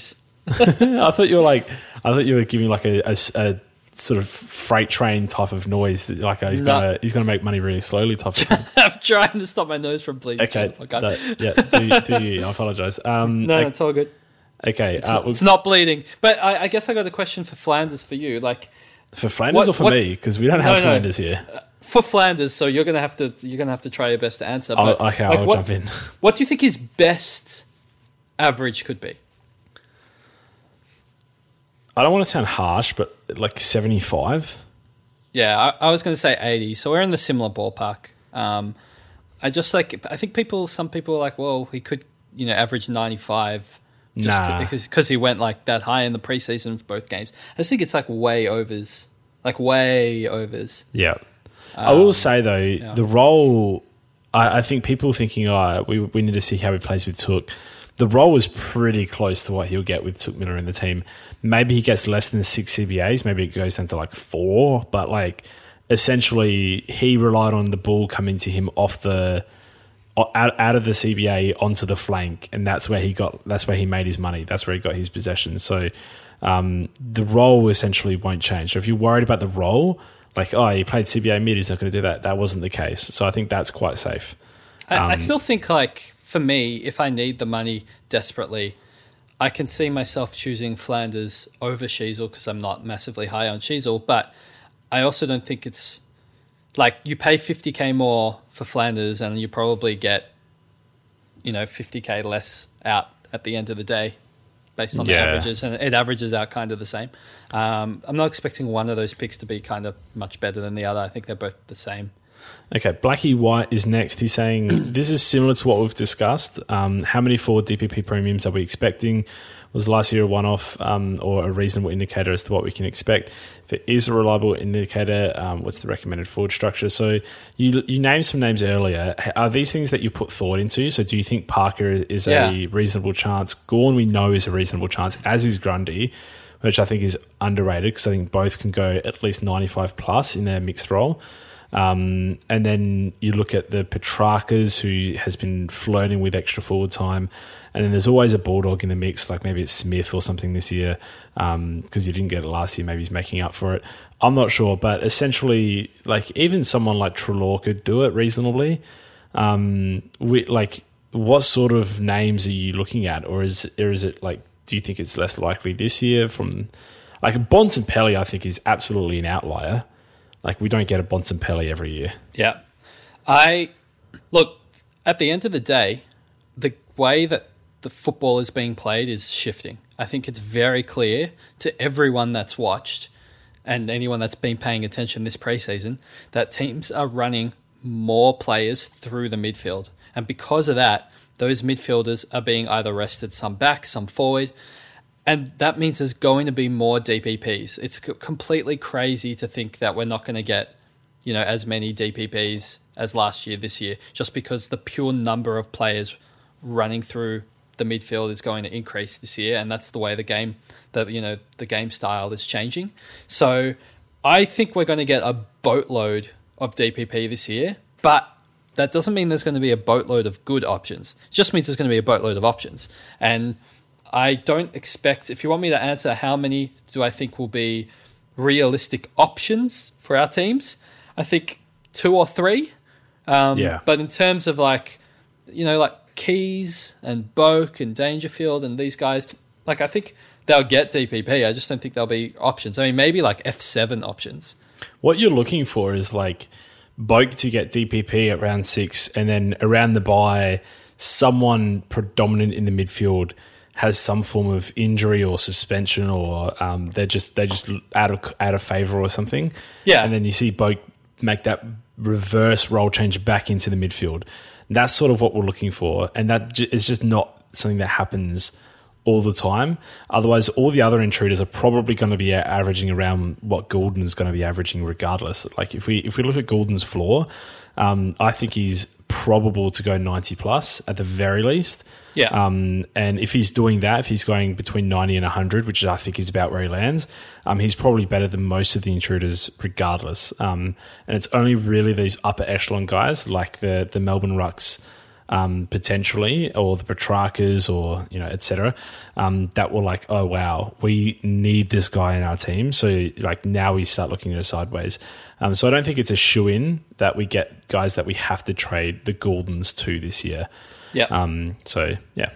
I thought you were giving like a sort of freight train type of noise, like he's gonna make money really slowly type of thing. I'm trying to stop my nose from bleeding. Okay, do you? I apologise. No, it's all good. Okay, it's not bleeding. But I guess I got a question for Flanders for you, like for Flanders or for me, because we don't have Flanders here. For Flanders, so you're gonna have to try your best to answer. But, I'll jump in. What do you think his best average could be? I don't want to sound harsh, but like 75. Yeah, I was going to say 80. So we're in the similar ballpark. I think some people are like, well, he could, average 95 because he went like that high in the preseason for both games. I just think it's like way overs. Yeah. I will say though, the role, I think people thinking, we need to see how he plays with Touk. The role was pretty close to what he'll get with Touk Miller in the team. Maybe he gets less than 6 CBAs. Maybe it goes down to like 4. But like essentially, he relied on the ball coming to him off out of the CBA onto the flank, and that's where he made his money. That's where he got his possession. So the role essentially won't change. So if you're worried about the role, like he played CBA mid, he's not going to do that. That wasn't the case. So I think that's quite safe. I still think like. For me, if I need the money desperately, I can see myself choosing Flanders over Sheasel because I'm not massively high on Sheasel, but I also don't think it's like you pay 50k more for Flanders and you probably get 50k less out at the end of the day based on the averages, and it averages out kind of the same. I'm not expecting one of those picks to be kind of much better than the other. I think they're both the same. Okay, Blackie White is next. He's saying, this is similar to what we've discussed. How many forward DPP premiums are we expecting? Was last year a one-off or a reasonable indicator as to what we can expect? If it is a reliable indicator, what's the recommended forward structure? So you named some names earlier. Are these things that you put thought into? So do you think Parker is a reasonable chance? Gorn we know is a reasonable chance, as is Grundy, which I think is underrated because I think both can go at least 95 plus in their mixed role. And then you look at the Petrarcas, who has been flirting with extra forward time, and then there's always a Bulldog in the mix, like maybe it's Smith or something this year, because you didn't get it last year, maybe he's making up for it. I'm not sure, but essentially, like even someone like Treloar could do it reasonably. What sort of names are you looking at, or is it like, do you think it's less likely this year? From like Bontempelli, I think is absolutely an outlier. Like, we don't get a Bontempelli every year. Yeah. Look, at the end of the day, the way that the football is being played is shifting. I think it's very clear to everyone that's watched and anyone that's been paying attention this preseason that teams are running more players through the midfield. And because of that, those midfielders are being either rested, some back, some forward. And that means there's going to be more DPPs. It's completely crazy to think that we're not going to get, as many DPPs as last year, this year, just because the pure number of players running through the midfield is going to increase this year, and that's the way the game style is changing. So I think we're going to get a boatload of DPP this year, but that doesn't mean there's going to be a boatload of good options. It just means there's going to be a boatload of options. And I don't expect, if you want me to answer how many do I think will be realistic options for our teams, I think 2 or 3. But in terms of like Keys and Boak and Dangerfield and these guys, like I think they'll get DPP. I just don't think there'll be options. I mean, maybe like F7 options. What you're looking for is like Boak to get DPP at round 6, and then around the bye, someone predominant in the midfield has some form of injury or suspension, or they're just out of favour or something. Yeah, and then you see Boak make that reverse role change back into the midfield. That's sort of what we're looking for, and that is just not something that happens all the time. Otherwise, all the other intruders are probably going to be averaging around what Goulden's going to be averaging regardless. Like if we look at Goulden's floor, I think he's probable to go 90 plus at the very least. Yeah. And if he's doing that, if he's going between 90 and 100, which I think is about where he lands, he's probably better than most of the intruders regardless. And it's only really these upper echelon guys like the Melbourne Rucks potentially, or the Petrarcas, or etc. That were like, oh wow, we need this guy in our team. So like now we start looking at it sideways. So I don't think it's a shoe-in that we get guys that we have to trade the Gouldens to this year. Yeah. So yeah.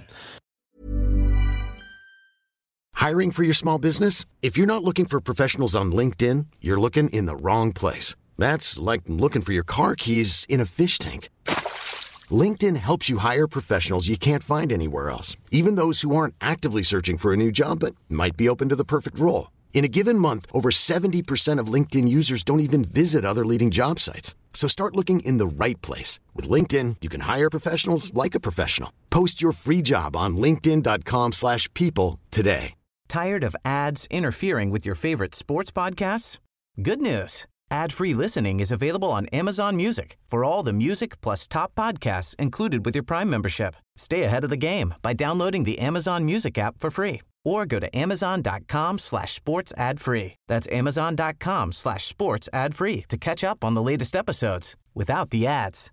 Hiring for your small business? If you're not looking for professionals on LinkedIn, you're looking in the wrong place. That's like looking for your car keys in a fish tank. LinkedIn helps you hire professionals you can't find anywhere else, even those who aren't actively searching for a new job but might be open to the perfect role. In a given month, over 70% of LinkedIn users don't even visit other leading job sites. So start looking in the right place. With LinkedIn, you can hire professionals like a professional. Post your free job on linkedin.com/people today. Tired of ads interfering with your favorite sports podcasts? Good news. Ad-free listening is available on Amazon Music for all the music plus top podcasts included with your Prime membership. Stay ahead of the game by downloading the Amazon Music app for free or go to amazon.com/sports ad free. That's amazon.com/sports ad free to catch up on the latest episodes without the ads.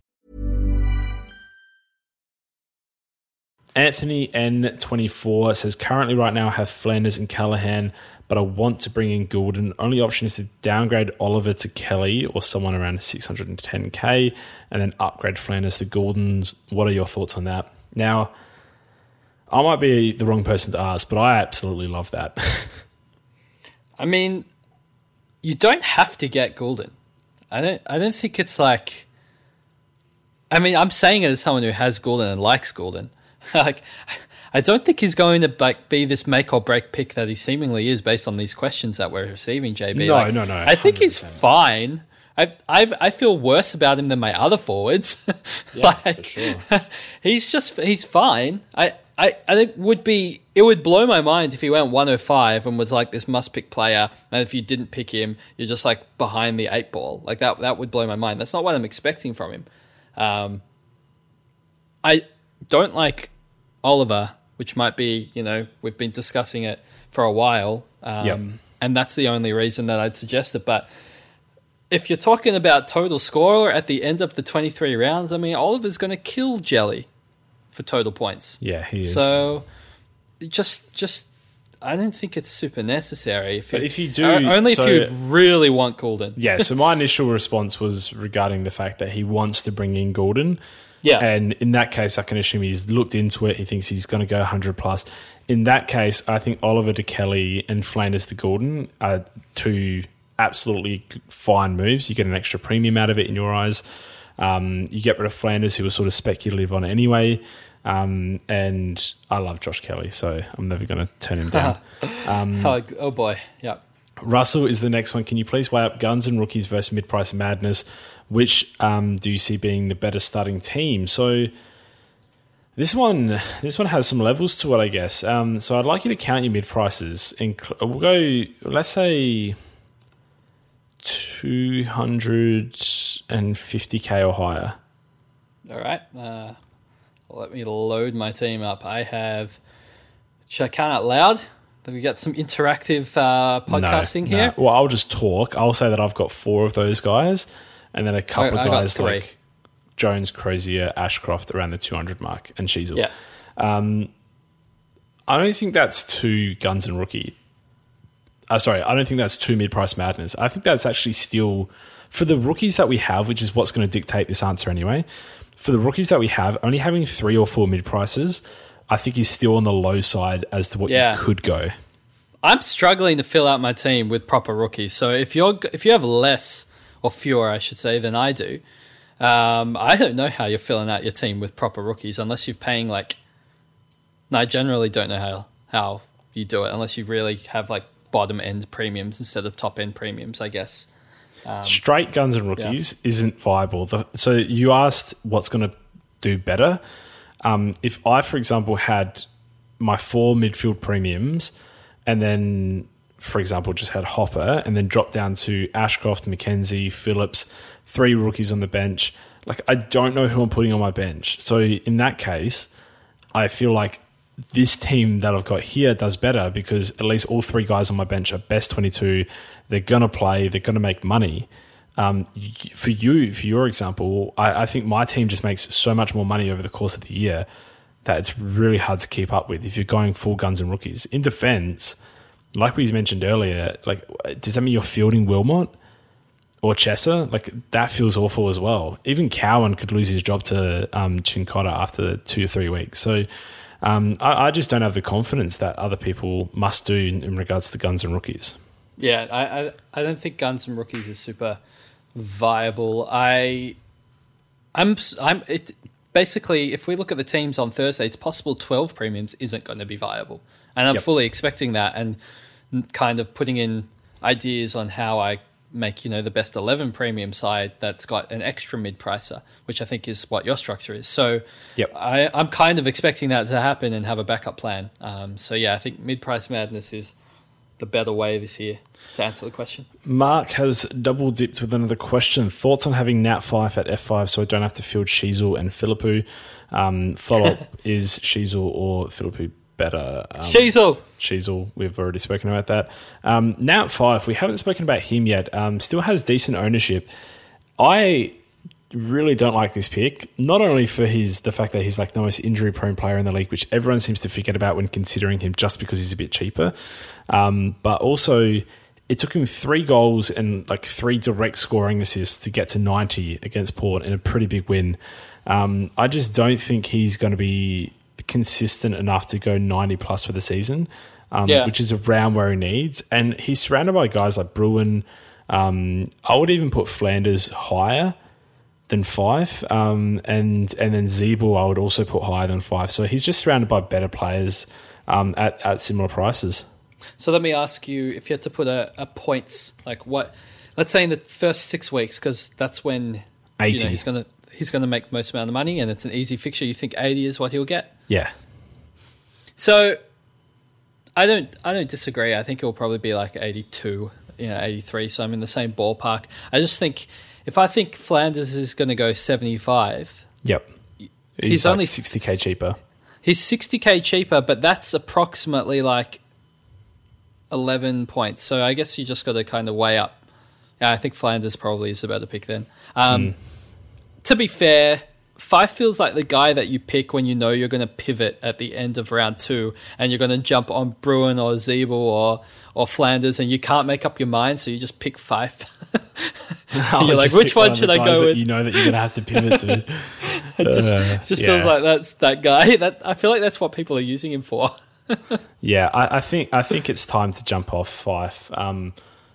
Anthony N24 says, currently right now I have Flanders and Callahan, but I want to bring in Goulden. Only option is to downgrade Oliver to Kelly or someone around 610k and then upgrade Flanders to Gouldens. What are your thoughts on that? Now, I might be the wrong person to ask, but I absolutely love that. I mean, you don't have to get Goulden. I don't think it's like... I mean, I'm saying it as someone who has Goulden and likes Goulden. Like, I don't think he's going to be this make or break pick that he seemingly is based on these questions that we're receiving, JB. No. I think he's fine. I feel worse about him than my other forwards. Yeah, for sure. He's fine. I think it would blow my mind if he went 105 and was like this must pick player, and if you didn't pick him, you're just like behind the 8 ball. Like that would blow my mind. That's not what I'm expecting from him. I don't like Oliver, which might be, we've been discussing it for a while, and that's the only reason that I'd suggest it. But if you're talking about total score at the end of the 23 rounds, I mean, Oliver's going to kill Jelly for total points. Yeah, he is. So just I don't think it's super necessary. If you do... Only if you really want Goulden. Yeah, so my initial response was regarding the fact that he wants to bring in Goulden. Yeah. And in that case, I can assume he's looked into it. He thinks he's going to go 100 plus. In that case, I think Oliver to Kelly and Flanders to Goulden are two absolutely fine moves. You get an extra premium out of it in your eyes. You get rid of Flanders, who was sort of speculative on it anyway. And I love Josh Kelly, so I'm never going to turn him down. Oh boy, yeah. Russell is the next one. Can you please weigh up Guns and Rookies versus Mid-Price Madness? Which do you see being the better starting team? So this one has some levels to it, I guess. So I'd like you to count your mid-prices. We'll go, let's say, 250k or higher. All right. Let me load my team up. I have... Should I count out loud? Have we got some interactive podcasting here? Well, I'll just talk. I'll say that I've got 4 of those guys, and then a couple of guys like Jones, Crozier, Ashcroft around the 200 mark, and Sheasel. Yeah. I don't think that's too Guns and Rookie. I don't think that's too Mid-Price Madness. I think that's actually still, for the rookies that we have, which is what's going to dictate this answer anyway, for the rookies that we have, only having 3 or 4 mid-prices, I think is still on the low side as to what you could go. I'm struggling to fill out my team with proper rookies. So if you have less, or fewer, I should say, than I do, I don't know how you're filling out your team with proper rookies unless you're paying I generally don't know how you do it unless you really have bottom end premiums instead of top end premiums, I guess. Straight Guns and Rookies isn't viable. So you asked what's going to do better. If I, for example, had my 4 midfield premiums and then, for example, just had Hopper and then dropped down to Ashcroft, McKenzie, Phillips, 3 rookies on the bench, I don't know who I'm putting on my bench. So in that case, I feel like this team that I've got here does better because at least all 3 guys on my bench are best 22. They're going to play. They're going to make money. For your example, I think my team just makes so much more money over the course of the year that it's really hard to keep up with if you're going full guns and rookies. In defense, like we mentioned earlier, like, does that mean you're fielding Wilmot or Chesser? Like, that feels awful as well. Even Cowan could lose his job to Chincotta after 2 or 3 weeks. So I just don't have the confidence that other people must do in regards to guns and rookies. Yeah, I don't think guns and rookies is super viable. Basically, if we look at the teams on Thursday, it's possible 12 premiums isn't going to be viable. And I'm fully expecting that and kind of putting in ideas on how I make, the best 11 premium side that's got an extra mid-pricer, which I think is what your structure is. So I'm kind of expecting that to happen and have a backup plan. I think mid-price madness is the better way this year to answer the question. Mark has double dipped with another question. Thoughts on having Nat Fyfe at F5 so I don't have to field Sheezel and Philippou? Follow-up, is Sheezel or Philippou better? Sheezel, we've already spoken about that. Nat Fyfe, we haven't spoken about him yet. Still has decent ownership. I really don't like this pick, not only for the fact that he's like the most injury-prone player in the league, which everyone seems to forget about when considering him just because he's a bit cheaper, but also it took him 3 goals and like 3 direct scoring assists to get to 90 against Port in a pretty big win. I just don't think he's going to be consistent enough to go 90 plus for the season, which is around where he needs. And he's surrounded by guys like Bruin. I would even put Flanders higher than Fyfe, and then Zeeble I would also put higher than Fyfe. So he's just surrounded by better players at similar prices. So let me ask you, if you had to put a points, like what, let's say in the first 6 weeks, because that's when 80. He's gonna make the most amount of money, and it's an easy fixture. You think 80 is what he'll get? Yeah. So I don't disagree. I think it'll probably be like 82, 83. So I'm in the same ballpark. I just think if I think Flanders is going to go 75, yep, he's like only 60k cheaper. He's 60k cheaper, but that's approximately like 11 points. So I guess you just got to kind of weigh up. Yeah, I think Flanders probably is a better pick then. To be fair, Fyfe feels like the guy that you pick when you know you're going to pivot at the end of round 2 and you're going to jump on Bruin or Zeeble or Flanders and you can't make up your mind, so you just pick Fyfe. You're like, which one should I go with? You know that you're going to have to pivot to. It just feels like that's that guy. That I feel like that's what people are using him for. Yeah, I think it's time to jump off Fyfe.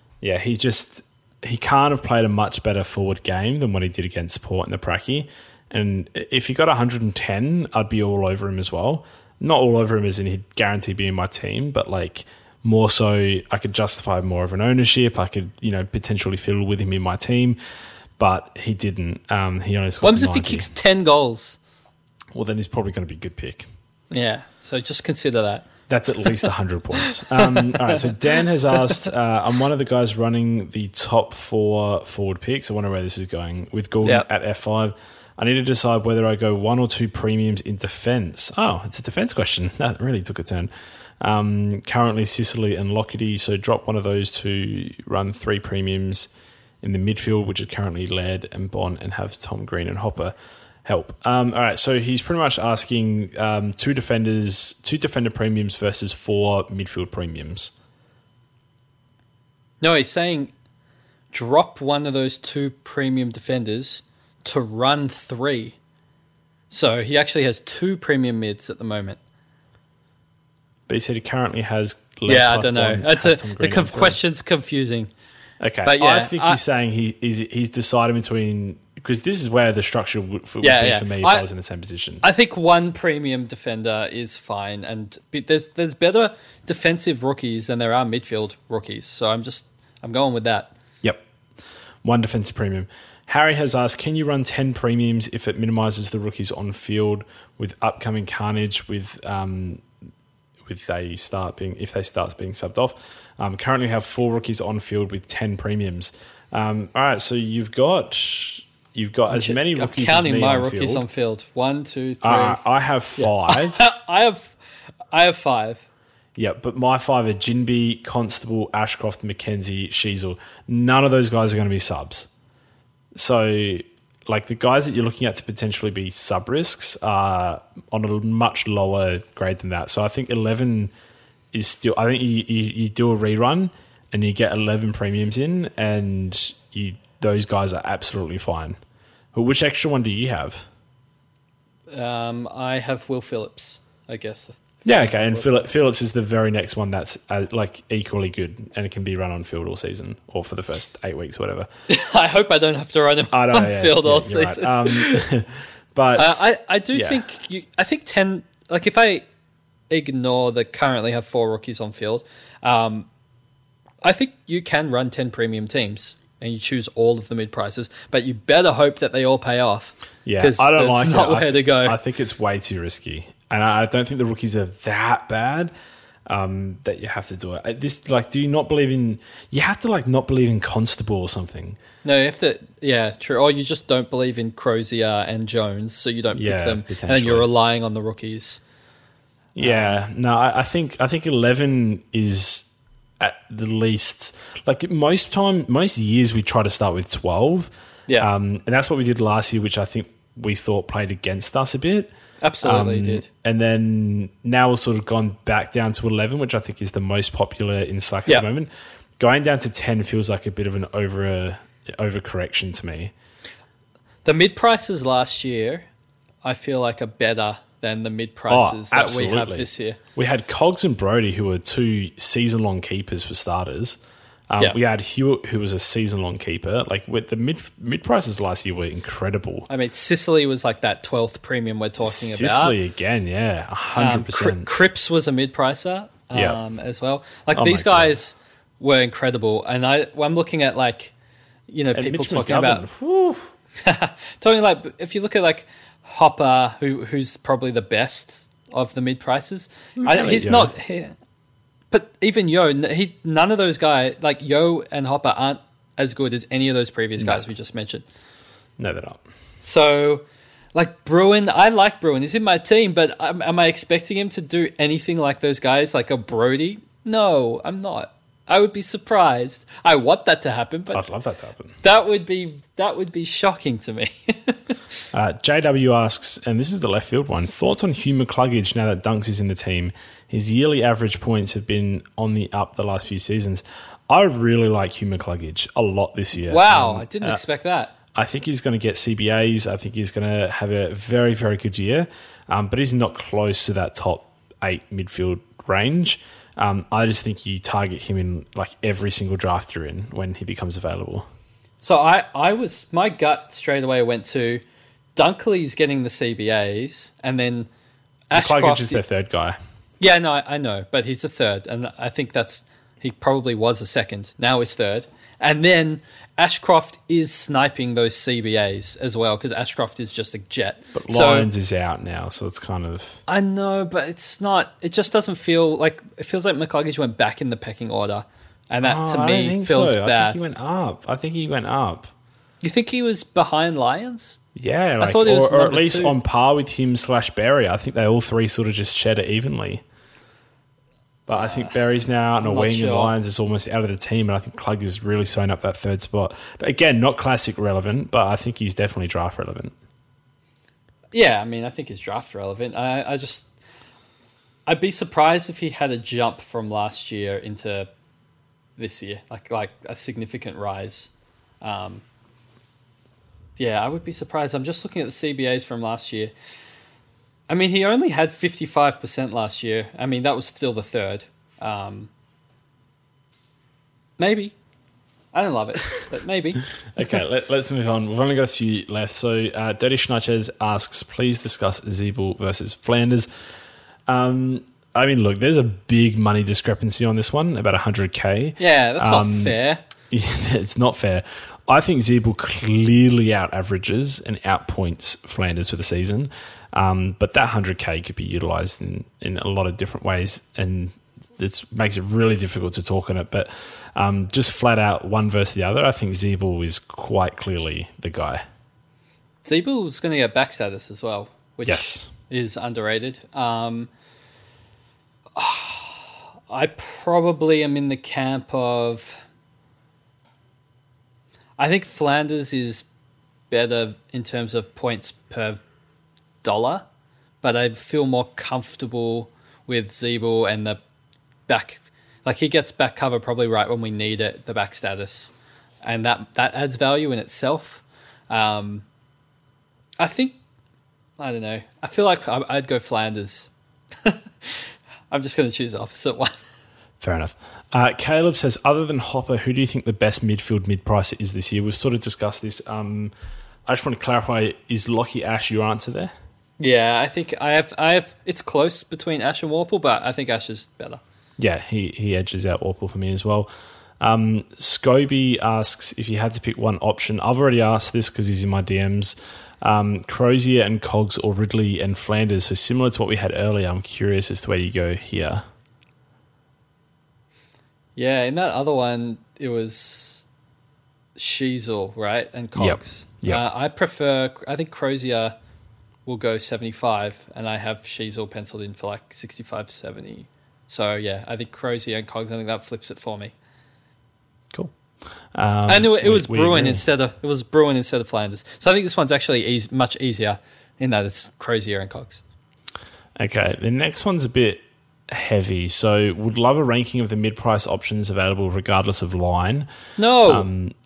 He can't have played a much better forward game than what he did against Port in the Pracky. And if he got 110, I'd be all over him as well. Not all over him as in he'd guarantee being my team, but like more so I could justify more of an ownership. I could, potentially fiddle with him in my team, but he didn't. He only scored 90. What if he kicks 10 goals? Well, then he's probably going to be a good pick. Yeah, so just consider that. That's at least 100 points. All right, so Dan has asked, I'm one of the guys running the top 4 forward picks. I wonder where this is going. With Gordon at F5, I need to decide whether I go 1 or 2 premiums in defence. Oh, it's a defence question. That really took a turn. Currently Sicily and Lockety, so drop one of those to run 3 premiums in the midfield, which is currently Laird and Bond, and have Tom Green and Hopper help. All right, so he's pretty much asking 2 defender premiums versus 4 midfield premiums. No, he's saying drop one of those 2 premium defenders to run 3. So he actually has 2 premium mids at the moment. But he said he currently has... I don't know. The question's confusing. Okay, but yeah, I think he's saying he's decided between... Because this is where the structure would be for me if I was in the same position. I think 1 premium defender is fine, and there's better defensive rookies than there are midfield rookies. So I'm going with that. Yep, 1 defensive premium. Harry has asked, can you run 10 premiums if it minimises the rookies on field with upcoming carnage if they start being subbed off? Currently have 4 rookies on field with 10 premiums. All right, so you've got as many rookies as me on field. I'm counting my rookies on field. 1, 2, 3. I have 5. I have 5. Yeah, but my 5 are Jinby, Constable, Ashcroft, McKenzie, Sheezel. None of those guys are going to be subs. So, like the guys that you're looking at to potentially be sub risks are on a much lower grade than that. So I think 11 is still. I think you do a rerun and you get 11 premiums in, and those guys are absolutely fine. But which extra one do you have? I have Will Phillips, I guess. Yeah, okay. And Phillips is the very next one that's like equally good, and it can be run on field all season or for the first 8 weeks, or whatever. I hope I don't have to run him on field all season. Right. But I do think I think 10. Like if I ignore the currently have 4 rookies on field, I think you can run 10 premium teams and you choose all of the mid prices, but you better hope that they all pay off. Yeah, I don't like not where to go. I think it's way too risky. And I don't think the rookies are that bad that you have to do it. Do you not believe in... You have to, not believe in Constable or something. No, you have to... Yeah, true. Or you just don't believe in Crozier and Jones, so you don't pick them. And then you're relying on the rookies. Yeah. No, I think 11 is at the least... most years we try to start with 12. Yeah. And that's what we did last year, which I think we thought played against us a bit. Absolutely did. And then now we've sort of gone back down to 11, which I think is the most popular in Slack at the moment. Going down to 10 feels like a bit of an overcorrection to me. The mid prices last year, I feel like are better than the mid prices that we have this year. We had Cogs and Brody, who were 2 season-long keepers for starters. We had Hewitt, who was a season-long keeper. With the mid prices last year were incredible. I mean, Sicily was like that 12th premium we're talking about. Sicily again, yeah, 100%. Cripps was a mid-pricer as well. These guys were incredible. And I'm looking at people Mitch talking McGovern. about... if you look at Hopper, who's probably the best of the mid-prices, he's not... But even Yo, none of those guys, Yo and Hopper, aren't as good as any of those previous guys we just mentioned. No, they're not. So, Bruin, I like Bruin. He's in my team, but am I expecting him to do anything like those guys, like a Brody? No, I'm not. I would be surprised. I want that to happen, but I'd love that to happen. That would be shocking to me. JW asks, and this is the left field one, thoughts on Hugh McCluggage now that Dunks is in the team? His yearly average points have been on the up the last few seasons. I really like Hugh McCluggage a lot this year. Wow, I didn't expect that. I think he's going to get CBAs. I think he's going to have a very, very good year, but he's not close to that top 8 midfield range. I just think you target him in every single draft you're in when he becomes available. So my gut straight away went to Dunkley's getting the CBAs, and then Ashcroft... McCluggage is their third guy. Yeah, no, I know, but he's a third, and I think he probably was a second. Now he's third. And then Ashcroft is sniping those CBAs as well, because Ashcroft is just a jet. But Lyons is out now, so it's kind of... I know, but it's not... It just doesn't feel like... It feels like McCluggage went back in the pecking order, and that, to me, feels bad. I think he went up. You think he was behind Lyons? Yeah, I thought he was or at least 2. on par with him / Berry. I think they all 3 sort of just shed it evenly. But I think Berry's now out, and Wing and Lyons is almost out of the team, and I think Clug is really sewn up that third spot. Again, not classic relevant, but I think he's definitely draft relevant. Yeah, I mean, I think he's draft relevant. I'd be surprised if he had a jump from last year into this year, like a significant rise. Yeah, I would be surprised. I'm just looking at the CBAs from last year. I mean, he only had 55% last year. I mean, that was still the third. Maybe. I don't love it, but maybe. Okay, let's move on. We've only got a few left. So, Dirty Schnatches asks, please discuss Zeeble versus Flanders. I mean, look, there's a big money discrepancy on this one, about 100K. Yeah, that's not fair. Yeah, it's not fair. I think Zeeble clearly out-averages and out-points Flanders for the season. But that 100K could be utilised in a lot of different ways, and this makes it really difficult to talk on it. But just flat out one versus the other, I think Zeeble is quite clearly the guy. Zeeble's going to get back status as well, which yes. is underrated. I probably am in the camp of... I think Flanders is better in terms of points per dollar, but I feel more comfortable with Zeeble and the back. Like, he gets back cover probably right when we need it, the back status, and that adds value in itself. I think, I don't know, I feel like I'd go Flanders. I'm just going to choose the opposite one. Fair enough. Caleb says, other than Hopper, who do you think the best midfield mid-price is this year? We've sort of discussed this. I just want to clarify, is Lockie Ash your answer there? Yeah, I think I have. It's close between Ash and Warple, but I think Ash is better. Yeah, he edges out Warple for me as well. Scobie asks if you had to pick one option. I've already asked this because he's in my DMs. Crozier and Cogs or Ridley and Flanders. So similar to what we had earlier, I'm curious as to where you go here. Yeah, in that other one, it was Sheasel, right? And Cogs. Yep. I think Crozier will go 75, and I have Sheasel penciled in for like 65, 70. So, yeah, I think Crozier and Cogs, I think that flips it for me. Cool. And it was Bruin instead of Flanders. So I think this one's actually much easier in that it's Crozier and Cogs. Okay, the next one's a bit heavy. So would love a ranking of the mid-price options available regardless of line. No.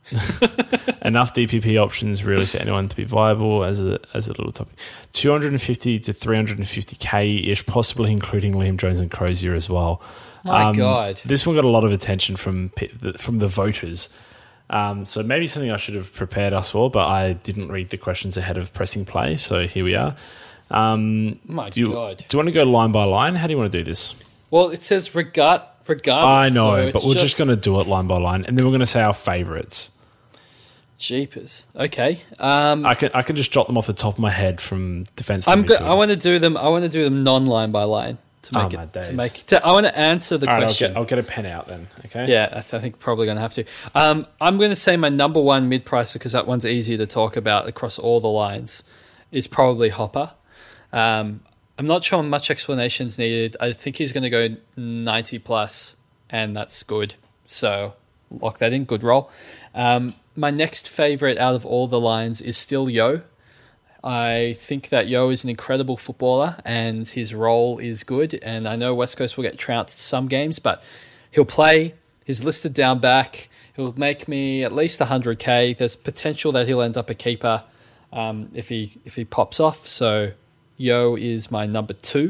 Enough DPP options really for anyone to be viable as a little topic. 250 to 350k-ish, possibly including Liam Jones and Crozier as well. My God. This one got a lot of attention from the voters. So maybe something I should have prepared us for, but I didn't read the questions ahead of pressing play, so here we are. God. Do you want to go line by line? How do you want to do this? Well, it says regardless. I know, but we're just going to do it line by line, and then we're going to say our favourites. Jeepers. Okay. I can just jot them off the top of my head from defence. I want to do them. Non-line by line to make it. I want to answer the question. I'll get a pen out then. Okay. Yeah, I think probably going to have to. I'm going to say my number one mid-pricer, because that one's easier to talk about across all the lines, is probably Hopper. I'm not sure much explanation's needed. I think he's going to go 90 plus, and that's good. So lock that in. Good roll. My next favourite out of all the lines is still Yo. I think that Yo is an incredible footballer and his role is good. And I know West Coast will get trounced some games, but he'll play. He's listed down back. He'll make me at least 100k. There's potential that he'll end up a keeper if he pops off. So Yo is my number 2.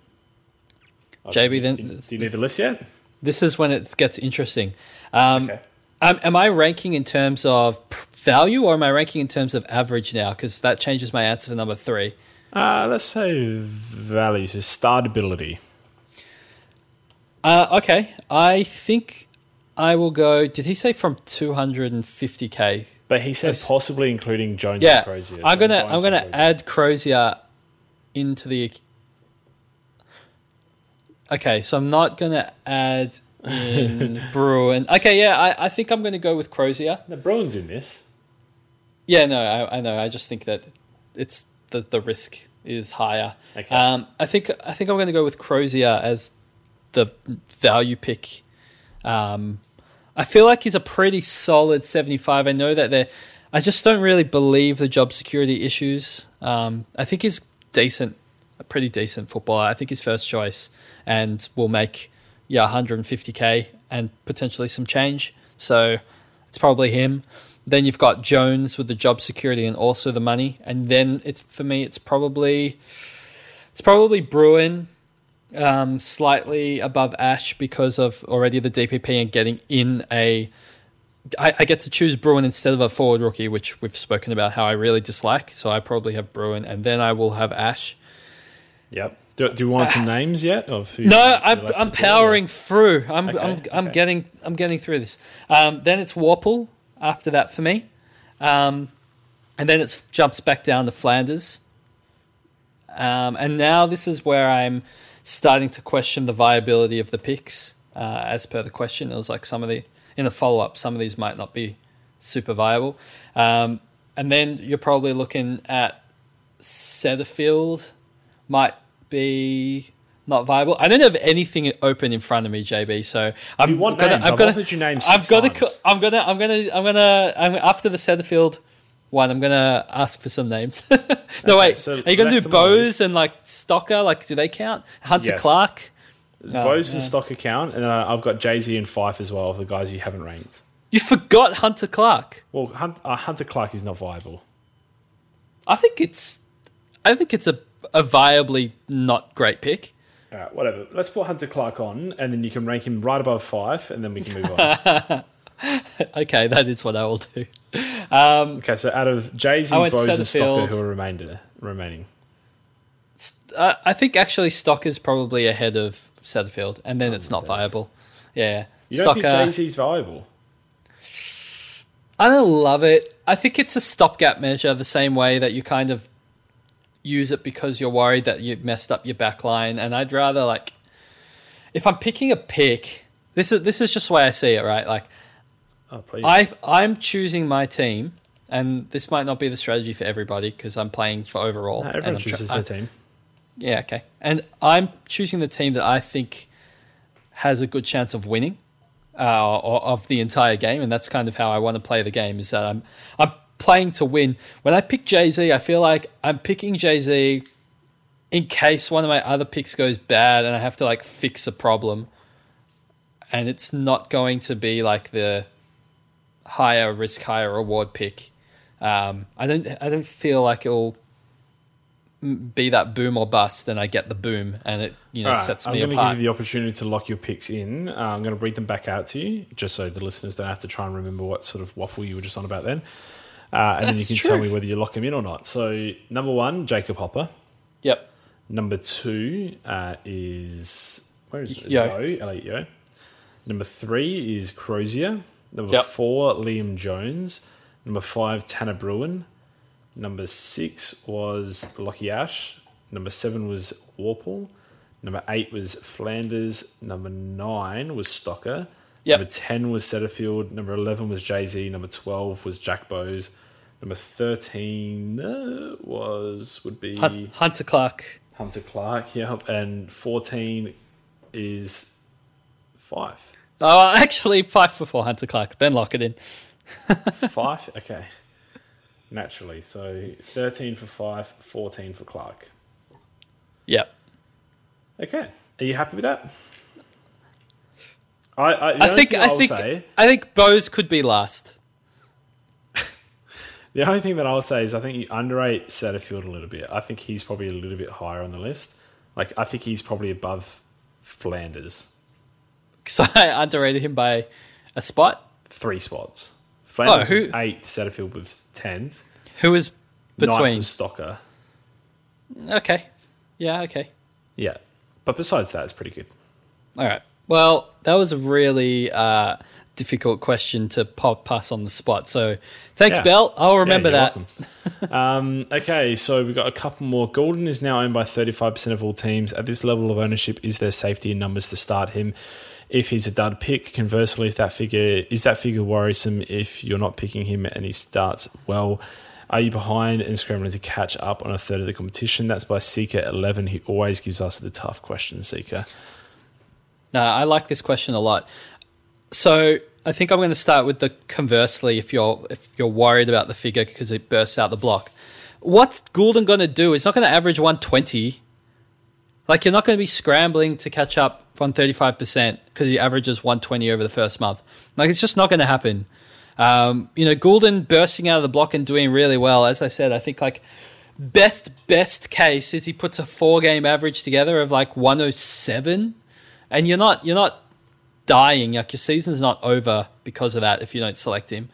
JB, then do you need the list yet? This is when it gets interesting. Okay. Am I ranking in terms of value, or am I ranking in terms of average now? Because that changes my answer for number 3. Let's say value, so startability. Okay. I think I will go... Did he say from 250k? But he said possibly including Jones and Crozier. I'm gonna add Crozier into the... Okay, so I'm not going to add in Bruin. Okay, yeah, I think I'm going to go with Crozier. No, Bruin's in this. Yeah, no, I know. I just think that it's the risk is higher. Okay. I think I'm going to go with Crozier as the value pick. I feel like he's a pretty solid 75. I know that I just don't really believe the job security issues. I think he's decent, a pretty decent footballer. I think he's first choice and will make 150k and potentially some change. So it's probably him. Then you've got Jones with the job security and also the money. And then it's probably Bruin, slightly above Ash because of already the DPP and getting in I get to choose Bruin instead of a forward rookie, which we've spoken about how I really dislike. So I probably have Bruin, and then I will have Ash. Yep. Do you want some names yet? No, I'm powering through. I'm getting through this. Then it's Warple after that for me, and then it jumps back down to Flanders. And now this is where I'm starting to question the viability of the picks. As per the question, it was like in the follow-up, some of these might not be super viable. And then you're probably looking at Setterfield, might be not viable. I don't have anything open in front of me, JB. So I'm gonna. I've offered you names. After the Setterfield one, I'm going to ask for some names. No, Okay, wait. so Are you going to left do them on the Bose and like Stocker? Like, do they count? Hunter Yes. Clark? Bose man. is stock account, and I've got Jay-Z and Fife as well, of the guys you haven't ranked. You forgot Hunter Clark. Well, Hunter Clark is not viable. I think it's a viably not great pick. All right, whatever. Let's put Hunter Clark on, and then you can rank him right above Fife, and then we can move on. Okay, that is what I will do. Okay, so out of Jay-Z, I went Bose, and Setterfield. Stocker, who are remaining? I think actually Stocker's probably ahead of Setterfield, and then it's not viable. Yeah. You don't think Stocker, Jay-Z's viable? I don't love it. I think it's a stopgap measure the same way that you kind of use it because you're worried that you messed up your back line. And I'd rather, like, if I'm picking a pick, this is just the way I see it, right? Like, Oh, please. I'm choosing my team, and this might not be the strategy for everybody because I'm playing for overall. No, and everyone I'm chooses their team. Yeah, okay. And I'm choosing the team that I think has a good chance of winning or of the entire game, and that's kind of how I want to play the game, is that I'm playing to win. When I pick Jay-Z, I feel like I'm picking Jay-Z in case one of my other picks goes bad and I have to like fix a problem. And it's not going to be like the higher risk, higher reward pick. I don't feel like it'll be that boom or bust, and I get the boom, and it sets me I'm going to apart. give you the opportunity to lock your picks in. I'm going to read them back out to you, just so the listeners don't have to try and remember what sort of waffle you were just on about then. And then you can tell me whether you lock them in or not. So, number 1, Jacob Hopper. Yep. Number 2 is... Where is it? Yo. Elliot Yo. Number 3 is Crozier. Number 4, Liam Jones. Number 5, Tanner Bruin. Number 6 was Lockie Ash. Number 7 was Warple. Number 8 was Flanders. Number 9 was Stocker. Yep. Number 10 was Setterfield. Number 11 was Jay-Z. Number 12 was Jack Bose. Number 13 would be Hunter Clark. Hunter Clark. Yep. And 14 is Fife. Oh, actually, 5 before Hunter Clark. Then lock it in. Fife? Okay. Naturally. So 13 for Fife, 14 for Clark. Yep. Okay. Are you happy with that? I think Bose could be last. The only thing that I'll say is I think you underrate Setterfield a little bit. I think he's probably a little bit higher on the list. Like, I think he's probably above Flanders. So I underrated him by a spot. 3 spots. Flanders who- was 8th, Setterfield was 10th. Who was 9th between? was Stocker. Okay. Yeah, okay. Yeah. But besides that, it's pretty good. All right. Well, that was a really difficult question to pass on the spot. So thanks, Yeah. Bell. I'll remember Yeah, that. you're welcome. Okay, so we've got a couple more. Golden is now owned by 35% of all teams. At this level of ownership, is there safety in numbers to start him if he's a dud pick? Conversely, if that figure worrisome if you're not picking him and he starts well? Are you behind and scrambling to catch up on a third of the competition? That's by Seeker11. He always gives us the tough questions, Seeker. No, I like this question a lot. So I think I'm going to start with the conversely. If you're worried about the figure because it bursts out the block, what's Goulden going to do? It's not going to average 120. Like, you're not going to be scrambling to catch up on 35% because he averages 120 over the first month. Like, it's just not going to happen. Goulden bursting out of the block and doing really well. As I said, I think like best case is he puts a 4-game average together of like 107, and you're not dying. Like, your season's not over because of that if you don't select him.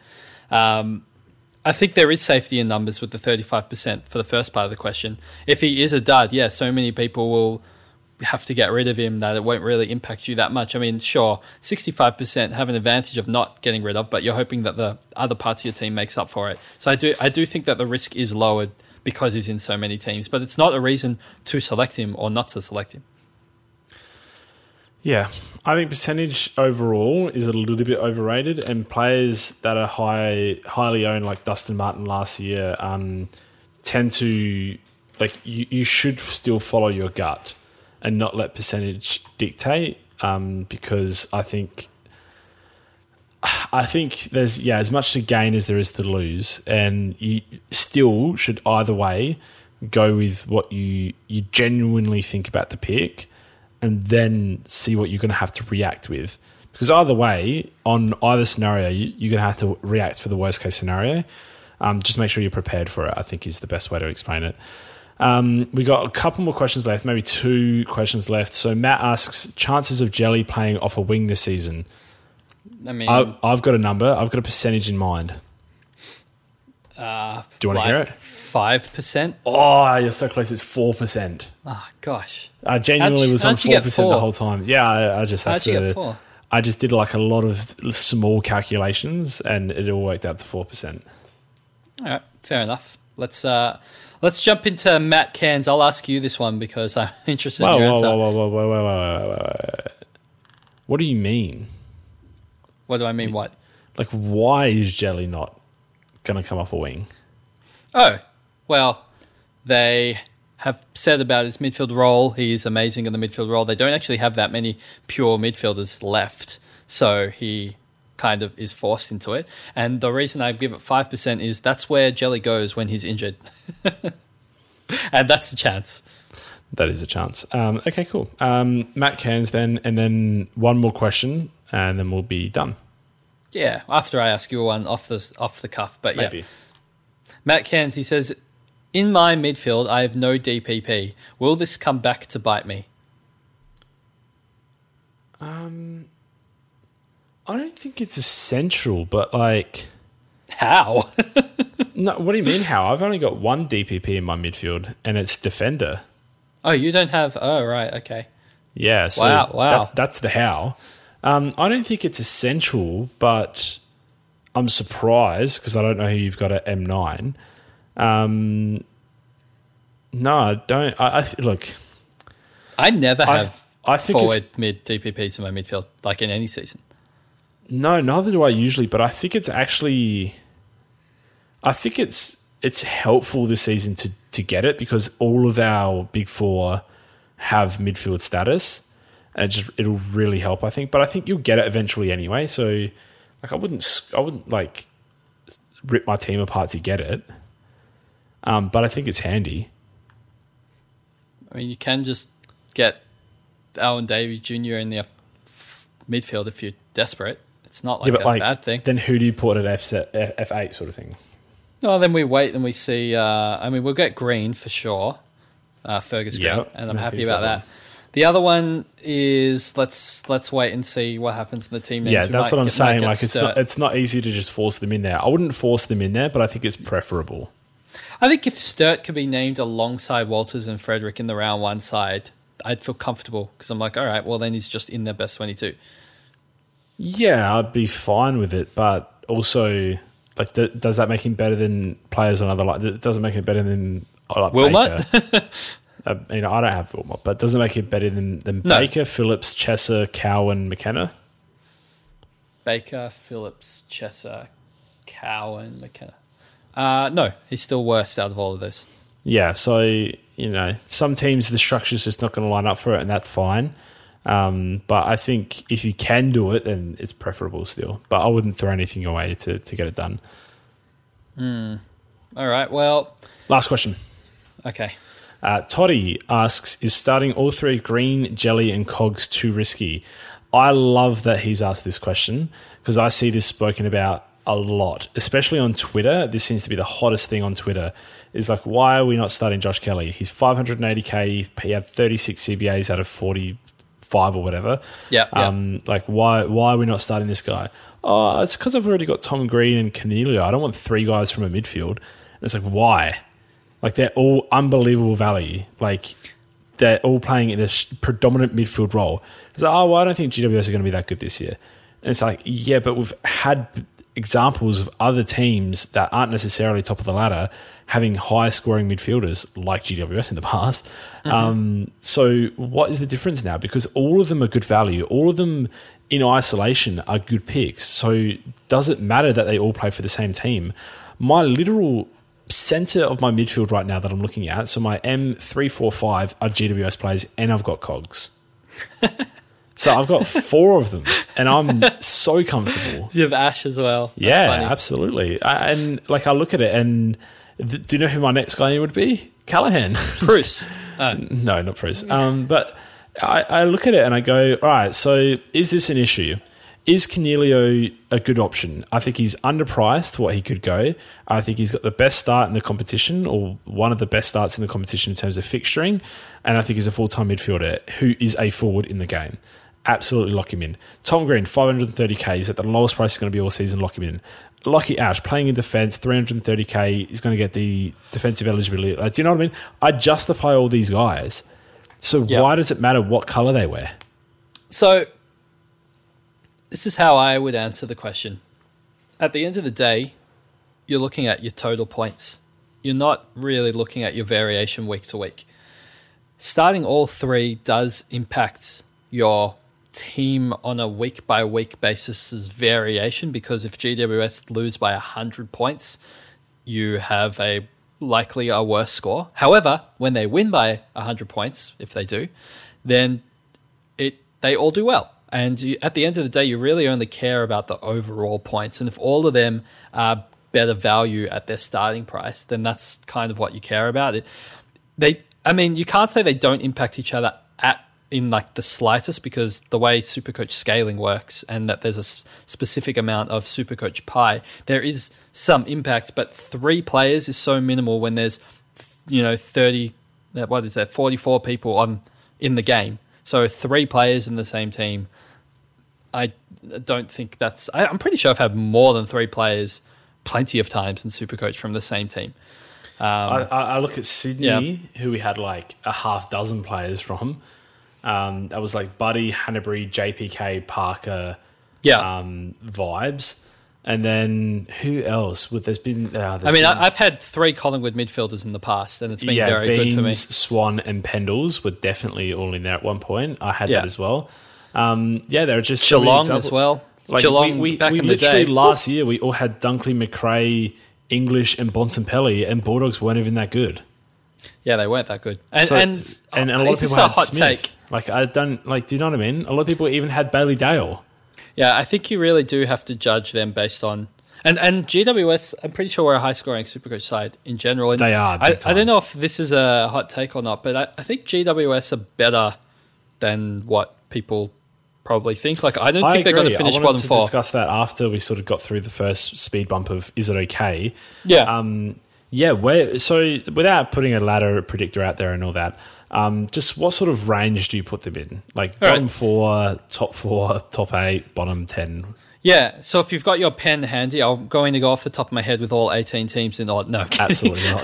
I think there is safety in numbers with the 35% for the first part of the question. If he is a dud, yeah, so many people will have to get rid of him that it won't really impact you that much. I mean, sure, 65% have an advantage of not getting rid of, but you're hoping that the other parts of your team makes up for it. So I do think that the risk is lowered because he's in so many teams, but it's not a reason to select him or not to select him. Yeah, I think percentage overall is a little bit overrated, and players that are highly owned, like Dustin Martin last year, tend to, like, you should still follow your gut and not let percentage dictate, because I think I think there's as much to gain as there is to lose, and you still should either way go with what you genuinely think about the pick, and then see what you're going to have to react with. Because either way, on either scenario, you're going to have to react for the worst case scenario. Just make sure you're prepared for it, I think, is the best way to explain it. We got a couple more questions left, maybe 2 questions left. So Matt asks, chances of Jelly playing off a wing this season? I mean, I've got a number. I've got a percentage in mind. Do you want to hear it? 5%. Oh, you're so close. It's 4%. Oh, gosh. I genuinely was on 4% the whole time. Yeah, I just How'd you get 4? I just did like a lot of small calculations, and it all worked out to 4%. All right, fair enough. Let's jump into Matt Cairns. I'll ask you this one because I'm interested in your answer. Whoa. What do you mean? What do I mean? What? Like, why is Jelly not going to come off a wing? Oh, well, they have said about his midfield role. He is amazing in the midfield role. They don't actually have that many pure midfielders left, so he kind of is forced into it. And the reason I give it 5% is that's where Jelly goes when he's injured. And that's a chance. That is a chance. Okay, cool. Matt Cairns then, and then one more question, and then we'll be done. Yeah, after I ask you one off the cuff, but Maybe. Yeah. Matt Cairns, he says, in my midfield, I have no DPP. Will this come back to bite me? I don't think it's essential, but like... How? No, what do you mean how? I've only got one DPP in my midfield, and it's defender. Oh, you don't have... Oh, right, okay. Yeah, so wow. That's the how. I don't think it's essential, but I'm surprised because I don't know who you've got at M9. No, I don't. Look, I never have I think forward mid DPPs in my midfield, like in any season. No, neither do I usually, but I think it's actually... I think it's helpful this season to get it because all of our big four have midfield status. And it'll really help, I think. But I think you'll get it eventually anyway. So, like, I wouldn't like rip my team apart to get it. But I think it's handy. I mean, you can just get Alan Davies Jr. in the midfield if you're desperate. It's not like a bad thing. Then who do you put at F8 sort of thing? No, then we wait and we see. I mean, we'll get Green for sure, Fergus Green, and I'm happy about that. The other one is let's wait and see what happens in the team names. Yeah, that's what I'm saying. Like it's not easy to just force them in there. I wouldn't force them in there, but I think it's preferable. I think if Sturt could be named alongside Walters and Frederick in the round one side, I'd feel comfortable because I'm like, all right, well then he's just in their best 22. Yeah, I'd be fine with it, but also, like, does that make him better than players on other? Like, it doesn't make him better than Wilmot. I don't have Wilmot, but doesn't make it better than No. Baker, Phillips, Chesser, Cowan, McKenna. Baker, Phillips, Chesser, Cowan, McKenna. No, he's still worst out of all of those. Yeah, so some teams the structure's just not going to line up for it, and that's fine. But I think if you can do it, then it's preferable still. But I wouldn't throw anything away to get it done. All right, well... Last question. Okay. Toddy asks, is starting all three Green, Jelly and Cogs too risky? I love that he's asked this question because I see this spoken about a lot, especially on Twitter. This seems to be the hottest thing on Twitter. Is like, why are we not starting Josh Kelly? He's 580k. He had 36 CBAs out of 45 or whatever. Yeah. Like, why are we not starting this guy? Oh, it's because I've already got Tom Green and Cornelio. I don't want three guys from a midfield. And it's like, why? Like, they're all unbelievable value. Like, they're all playing in a predominant midfield role. It's like, well, I don't think GWS are going to be that good this year. And it's like, yeah, but we've had examples of other teams that aren't necessarily top of the ladder having high-scoring midfielders like GWS in the past. So what is the difference now? Because all of them are good value. All of them in isolation are good picks. So does it matter that they all play for the same team? My literal center of my midfield right now that I'm looking at, so my M345 are GWS players and I've got Cogs. So I've got 4 of them, and I'm so comfortable. You have Ash as well. That's yeah, funny. Absolutely. And like I look at it, and do you know who my next guy would be? Callahan. Bruce. No, not Bruce. But I look at it and I go, all right, so is this an issue? Is Cornelio a good option? I think he's underpriced for what he could go. I think he's got the best start in the competition, or one of the best starts in the competition in terms of fixturing. And I think he's a full-time midfielder who is a forward in the game. Absolutely lock him in. Tom Green, 530k. He's at the lowest price he's going to be all season. Lock him in. Lockie Ash, playing in defence, 330k. He's going to get the defensive eligibility. Do you know what I mean? I justify all these guys. So why does it matter what colour they wear? So this is how I would answer the question. At the end of the day, you're looking at your total points. You're not really looking at your variation week to week. Starting all 3 does impact your team on a week-by-week basis' variation, because if GWS lose by 100 points, you have likely a worse score. However, when they win by 100 points, if they do, then they all do well. And at the end of the day, you really only care about the overall points. And if all of them are better value at their starting price, then that's kind of what you care about. You can't say they don't impact each other in like the slightest, because the way Supercoach scaling works, and that there's a specific amount of Supercoach pie, there is some impact, but 3 players is so minimal when there's 44 people in the game. So 3 players in the same team, I don't think that's... I'm pretty sure I've had more than 3 players plenty of times in Supercoach from the same team. I look at Sydney, who we had like a half dozen players from. That was like Buddy, Hanbury, JPK, Parker vibes. And then who else? There's been... I've had 3 Collingwood midfielders in the past, and it's been very good for me. Swan and Pendles were definitely all in there at one point. I had that as well. There are just Geelong as well. Like Geelong we back in the literally day. Last year we all had Dunkley, McRae, English, and Bontempelli, and Bulldogs weren't even that good. Yeah, they weren't that good. And a lot of people had Smith. Take? Like I don't like. Do you know what I mean? A lot of people even had Bailey Dale. Yeah, I think you really do have to judge them based on... And GWS, I'm pretty sure we're a high-scoring Supercoach side in general. And they are. I don't know if this is a hot take or not, but I think GWS are better than what people probably think. Like, I don't think they're going to finish bottom 4. I wanted to discuss that after we sort of got through the first speed bump of is it okay? Yeah. So without putting a ladder predictor out there and all that, just what sort of range do you put them in? Like bottom 4, top 8, bottom 10? Yeah, so if you've got your pen handy, I'm going to go off the top of my head with all 18 teams in odd. No, absolutely not.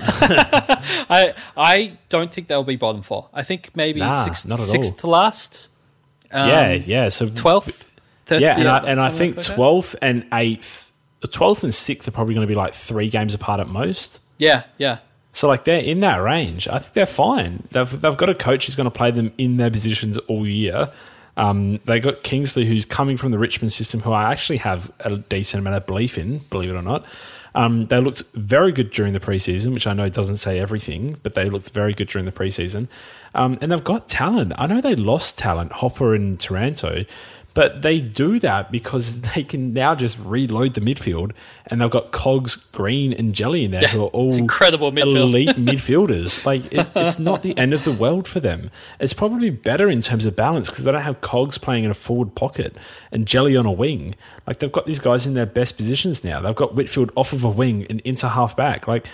I don't think they'll be bottom 4. I think maybe sixth to last. So 12th. 13th, and I think 12th and 8th, 12th and 6th are probably going to be like 3 games apart at most. Yeah. So like they're in that range. I think they're fine. They've got a coach who's going to play them in their positions all year. They got Kingsley, who's coming from the Richmond system, who I actually have a decent amount of belief in, believe it or not. They looked very good during the preseason, which I know doesn't say everything, but they looked very good during the preseason. And they've got talent. I know they lost talent, Hopper and Taranto, but they do that because they can now just reload the midfield, and they've got Cogs, Green, and Jelly in there who are all incredible elite midfielders. Like it's not the end of the world for them. It's probably better in terms of balance because they don't have Cogs playing in a forward pocket and Jelly on a wing. Like they've got these guys in their best positions now. They've got Whitfield off of a wing and into half back. Like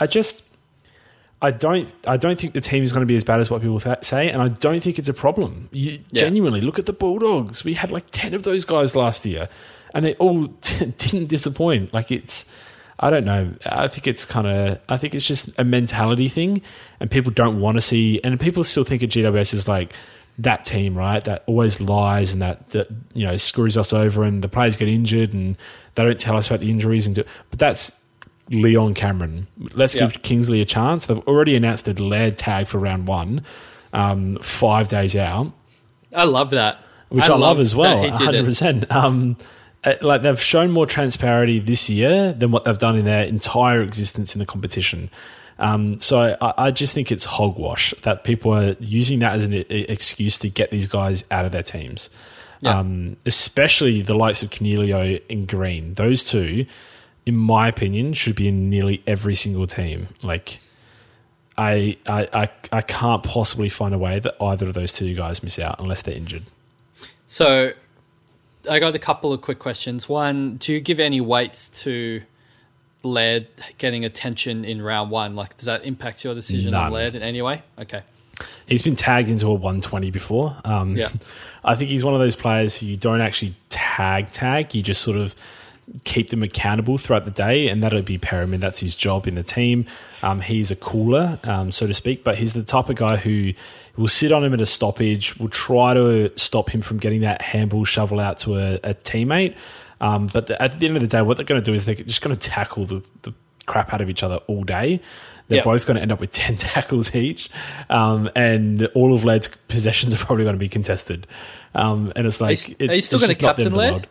I don't think the team is going to be as bad as what people say, and I don't think it's a problem. Genuinely, look at the Bulldogs. We had like 10 of those guys last year, and they all didn't disappoint. Like I don't know. I think it's just a mentality thing, and people don't want to see, and people still think of GWS as like that team, right? That always lies and that screws us over, and the players get injured, and they don't tell us about the injuries, but that's Leon Cameron. Let's give Kingsley a chance. They've already announced the Laird tag for round 1, 5 days out. I love that. Which I love as well, 100%. Like they've shown more transparency this year than what they've done in their entire existence in the competition. So I just think it's hogwash that people are using that as an excuse to get these guys out of their teams. Yeah. Especially the likes of Cornelio and Green. Those two, in my opinion, should be in nearly every single team. Like, I can't possibly find a way that either of those two guys miss out unless they're injured. So I got a couple of quick questions. One, do you give any weights to Laird getting attention in round one? Like, does that impact your decision on Laird in any way? Okay. He's been tagged into a 120 before. I think he's one of those players who you don't actually tag. You just sort of keep them accountable throughout the day, and that'll be Perriman. That's his job in the team. He's a cooler, so to speak, but he's the type of guy who will sit on him at a stoppage, will try to stop him from getting that handball shovel out to a teammate. But at the end of the day, what they're going to do is they're just going to tackle the crap out of each other all day. They're both going to end up with 10 tackles each, and all of Laird's possessions are probably going to be contested. And it's like, are you still going to captain Laird?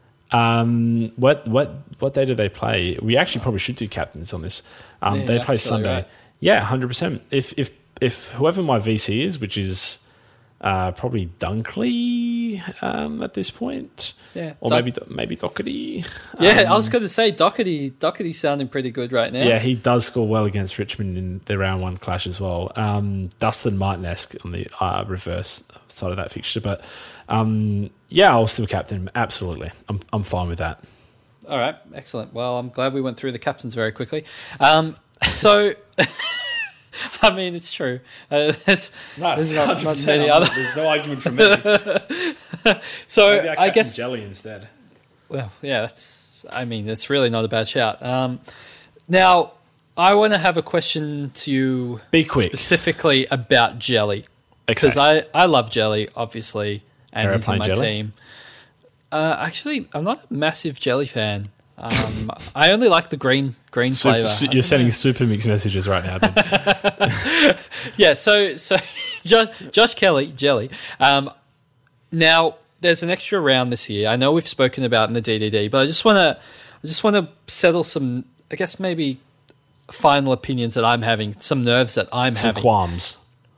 What day do they play? We actually probably should do captains on this. They play Sunday. Right. Yeah, 100%. If whoever my VC is, which is probably Dunkley at this point, or maybe Doherty. Yeah, I was going to say Doherty's sounding pretty good right now. Yeah, he does score well against Richmond in the round one clash as well. Dustin Martin-esque on the reverse side of that fixture, but I'll still captain him. Absolutely, I'm fine with that. All right, excellent. Well, I'm glad we went through the captains very quickly. So. I mean, it's true. There's not many other. There's no argument from me. So maybe I guess Jelly instead. Well, yeah, that's really not a bad shout. Now, I want to have a question to you. Be quick. Specifically about Jelly, because I love Jelly, obviously, and he's on my team. Actually, I'm not a massive Jelly fan. I only like the green flavour. You're sending super mixed messages right now, then. Yeah, so Josh Kelly, Jelly. Now, there's an extra round this year. I know we've spoken about in the DDD, but I just want to settle some, I guess maybe final opinions that I'm having, some nerves that I'm having. Some qualms.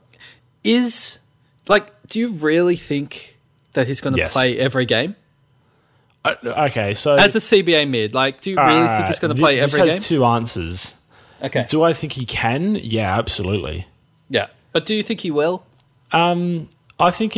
Do you really think that he's going to play every game? Okay, so as a CBA mid, do you really think he's going to play every game? This has two answers. Okay. Do I think he can? Yeah, absolutely. Yeah, but do you think he will? I think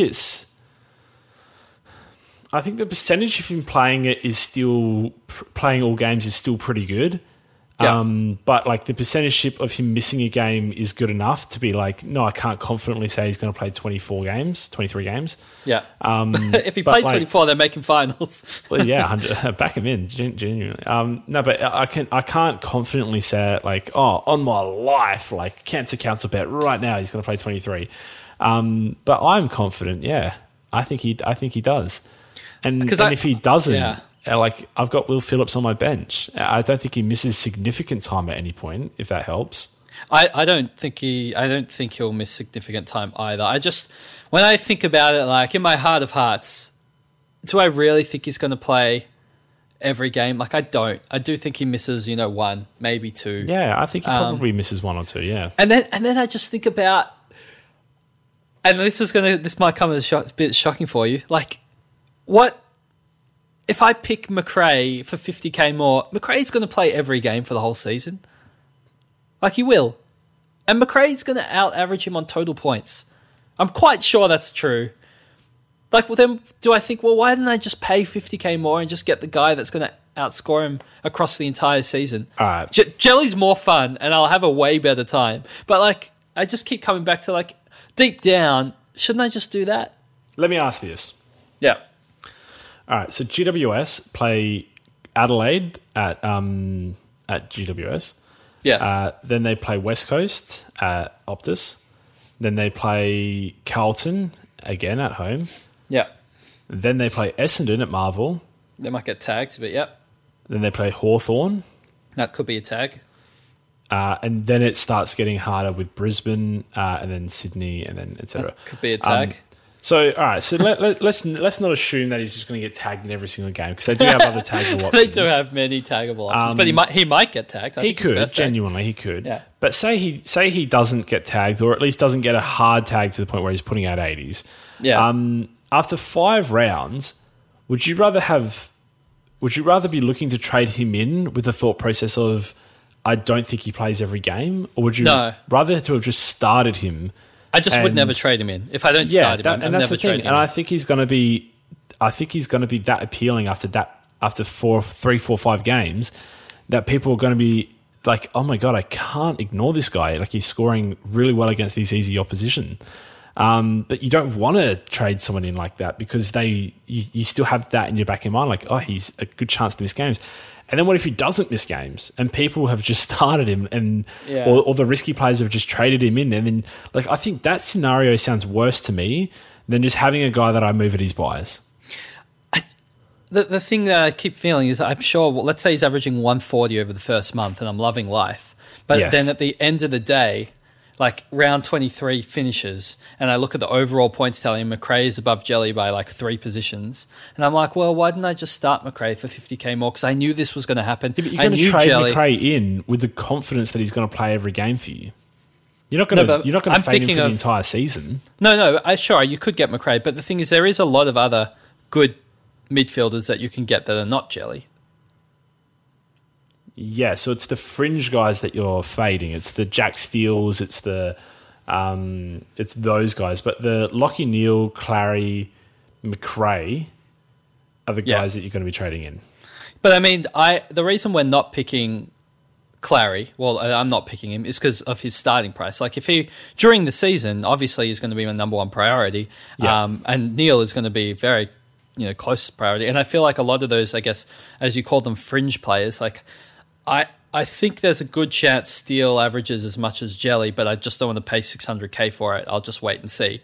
the percentage of him playing it is still playing all games is still pretty good. Yeah. But the percentage of him missing a game is good enough to be no, I can't confidently say he's going to play 23 games. Yeah. If he played 24, they're making finals. Well, yeah, back him in, genuinely. No, but I can't confidently say it on my life, cancer council bet right now he's going to play 23. But I'm confident. Yeah, I think he does. And if he doesn't, I've got Will Phillips on my bench. I don't think he misses significant time at any point, if that helps. I don't think he'll miss significant time either. When I think about it, in my heart of hearts, do I really think he's going to play every game? I don't. I do think he misses, one, maybe two. Yeah, I think he probably misses one or two. Yeah, and then I just think about, and this might come as a bit shocking for you. What if I pick McRae for 50k more? McRae's going to play every game for the whole season. He will. And McRae's going to out-average him on total points. I'm quite sure that's true. Then do I think, why didn't I just pay 50k more and just get the guy that's going to outscore him across the entire season? All right. Jelly's more fun, and I'll have a way better time. But, I just keep coming back to, deep down, shouldn't I just do that? Let me ask this. Yeah. All right, so GWS play Adelaide at GWS. Yes. Then they play West Coast at Optus. Then they play Carlton again at home. Yeah. Then they play Essendon at Marvel. They might get tagged, but yep. Then they play Hawthorn. That could be a tag. And then it starts getting harder with Brisbane and then Sydney and then etc. Could be a tag. So, all right. So let's not assume that he's just going to get tagged in every single game because they do have other taggable options. They do have many taggable options, but he might get tagged. He could genuinely, he could. Yeah. But say he doesn't get tagged, or at least doesn't get a hard tag to the point where he's putting out 80s. Yeah. After 5 rounds, would you rather be looking to trade him in with the thought process of I don't think he plays every game, or would you rather to have just started him? I just would never trade him in if I don't start him. And that's the thing. And I think he's going to be that appealing after 3, 4, 5 games that people are going to be like, oh my God, I can't ignore this guy. Like he's scoring really well against these easy opposition. But you don't want to trade someone in like that because you still have that in your back of your mind, like, oh, he's a good chance to miss games. And then what if he doesn't miss games and people have just started him or the risky players have just traded him in? And then, like, I think that scenario sounds worse to me than just having a guy that I move at his buys. The thing that I keep feeling is I'm sure, let's say he's averaging 140 over the first month and I'm loving life. But then at the end of the day, like round 23 finishes and I look at the overall points tally and McRae is above Jelly by like 3 positions. And I'm like, well, why didn't I just start McRae for 50k more? Because I knew this was going to happen. Yeah, but you're going to trade McRae in with the confidence that he's going to play every game for you. You're not going to fade him for the entire season. No, sure, you could get McRae. But the thing is, there is a lot of other good midfielders that you can get that are not Jelly. Yeah, so it's the fringe guys that you're fading. It's the Jack Steels. It's it's those guys. But the Lachie Neale, Clary, McRae are the guys that you're going to be trading in. But I mean, the reason we're not picking Clary, well, I'm not picking him, is because of his starting price. Like if he during the season, obviously he's going to be my number 1 priority, and Neale is going to be very close priority. And I feel like a lot of those, I guess, as you call them, fringe players, like. I think there's a good chance Steele averages as much as Jelly, but I just don't want to pay 600k for it. I'll just wait and see.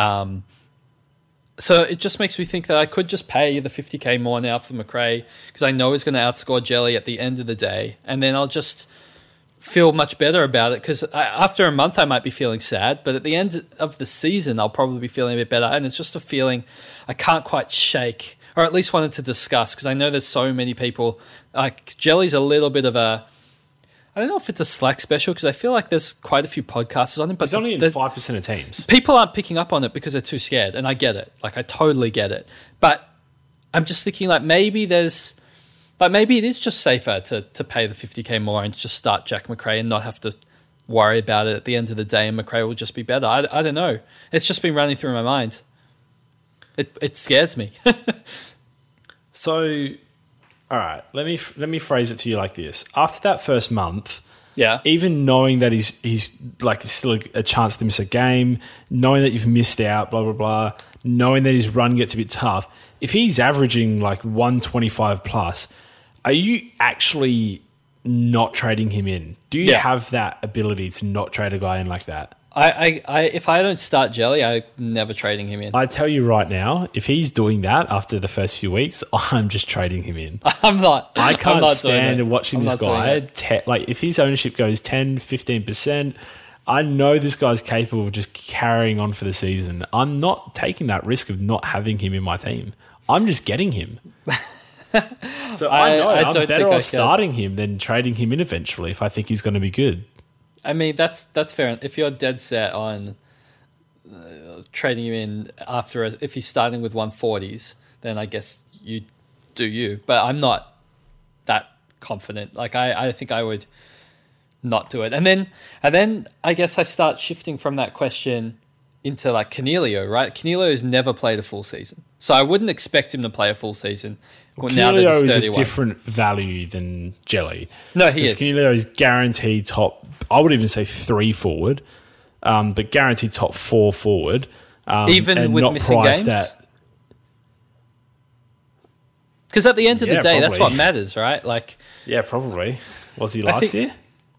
So it just makes me think that I could just pay the 50k more now for McRae because I know he's going to outscore Jelly at the end of the day, and then I'll just feel much better about it because after a month I might be feeling sad, but at the end of the season I'll probably be feeling a bit better, and it's just a feeling I can't quite shake. Or at least wanted to discuss because I know there's so many people. Like Jelly's a little bit of a, I don't know if it's a Slack special because I feel like there's quite a few podcasts on it. But it's only in 5% of teams. People aren't picking up on it because they're too scared, and I get it. Like I totally get it. But I'm just thinking like maybe it is just safer to pay the 50k more and just start Jack McRae and not have to worry about it at the end of the day, and McRae will just be better. I don't know. It's just been running through my mind. It scares me. So, all right, let me phrase it to you like this. After that first month, even knowing that he's like still a chance to miss a game, knowing that you've missed out, blah, blah, blah, knowing that his run gets a bit tough, if he's averaging like 125 plus, are you actually not trading him in? Do you have that ability to not trade a guy in like that? If I don't start Jelly, I'm never trading him in. I tell you right now, if he's doing that after the first few weeks, I'm just trading him in. I'm not. I can't stand watching this guy. Like if his ownership goes 10, 15%, I know this guy's capable of just carrying on for the season. I'm not taking that risk of not having him in my team. I'm just getting him. So I know I'm better off starting him than trading him in eventually if I think he's going to be good. I mean, that's fair. If you're dead set on trading him in if he's starting with 140s, then I guess you do you. But I'm not that confident. Like I think I would not do it. And then I guess I start shifting from that question into like Canelio, right? Canelio has never played a full season, so I wouldn't expect him to play a full season. Well, Canelio is a different value than Jelly. No, he is. Canelio is guaranteed top. I would even say 3 forward, but guaranteed top 4 forward. Even with missing games? Because at the end of the day, probably. That's what matters, right? Like, yeah, probably. Was he last year?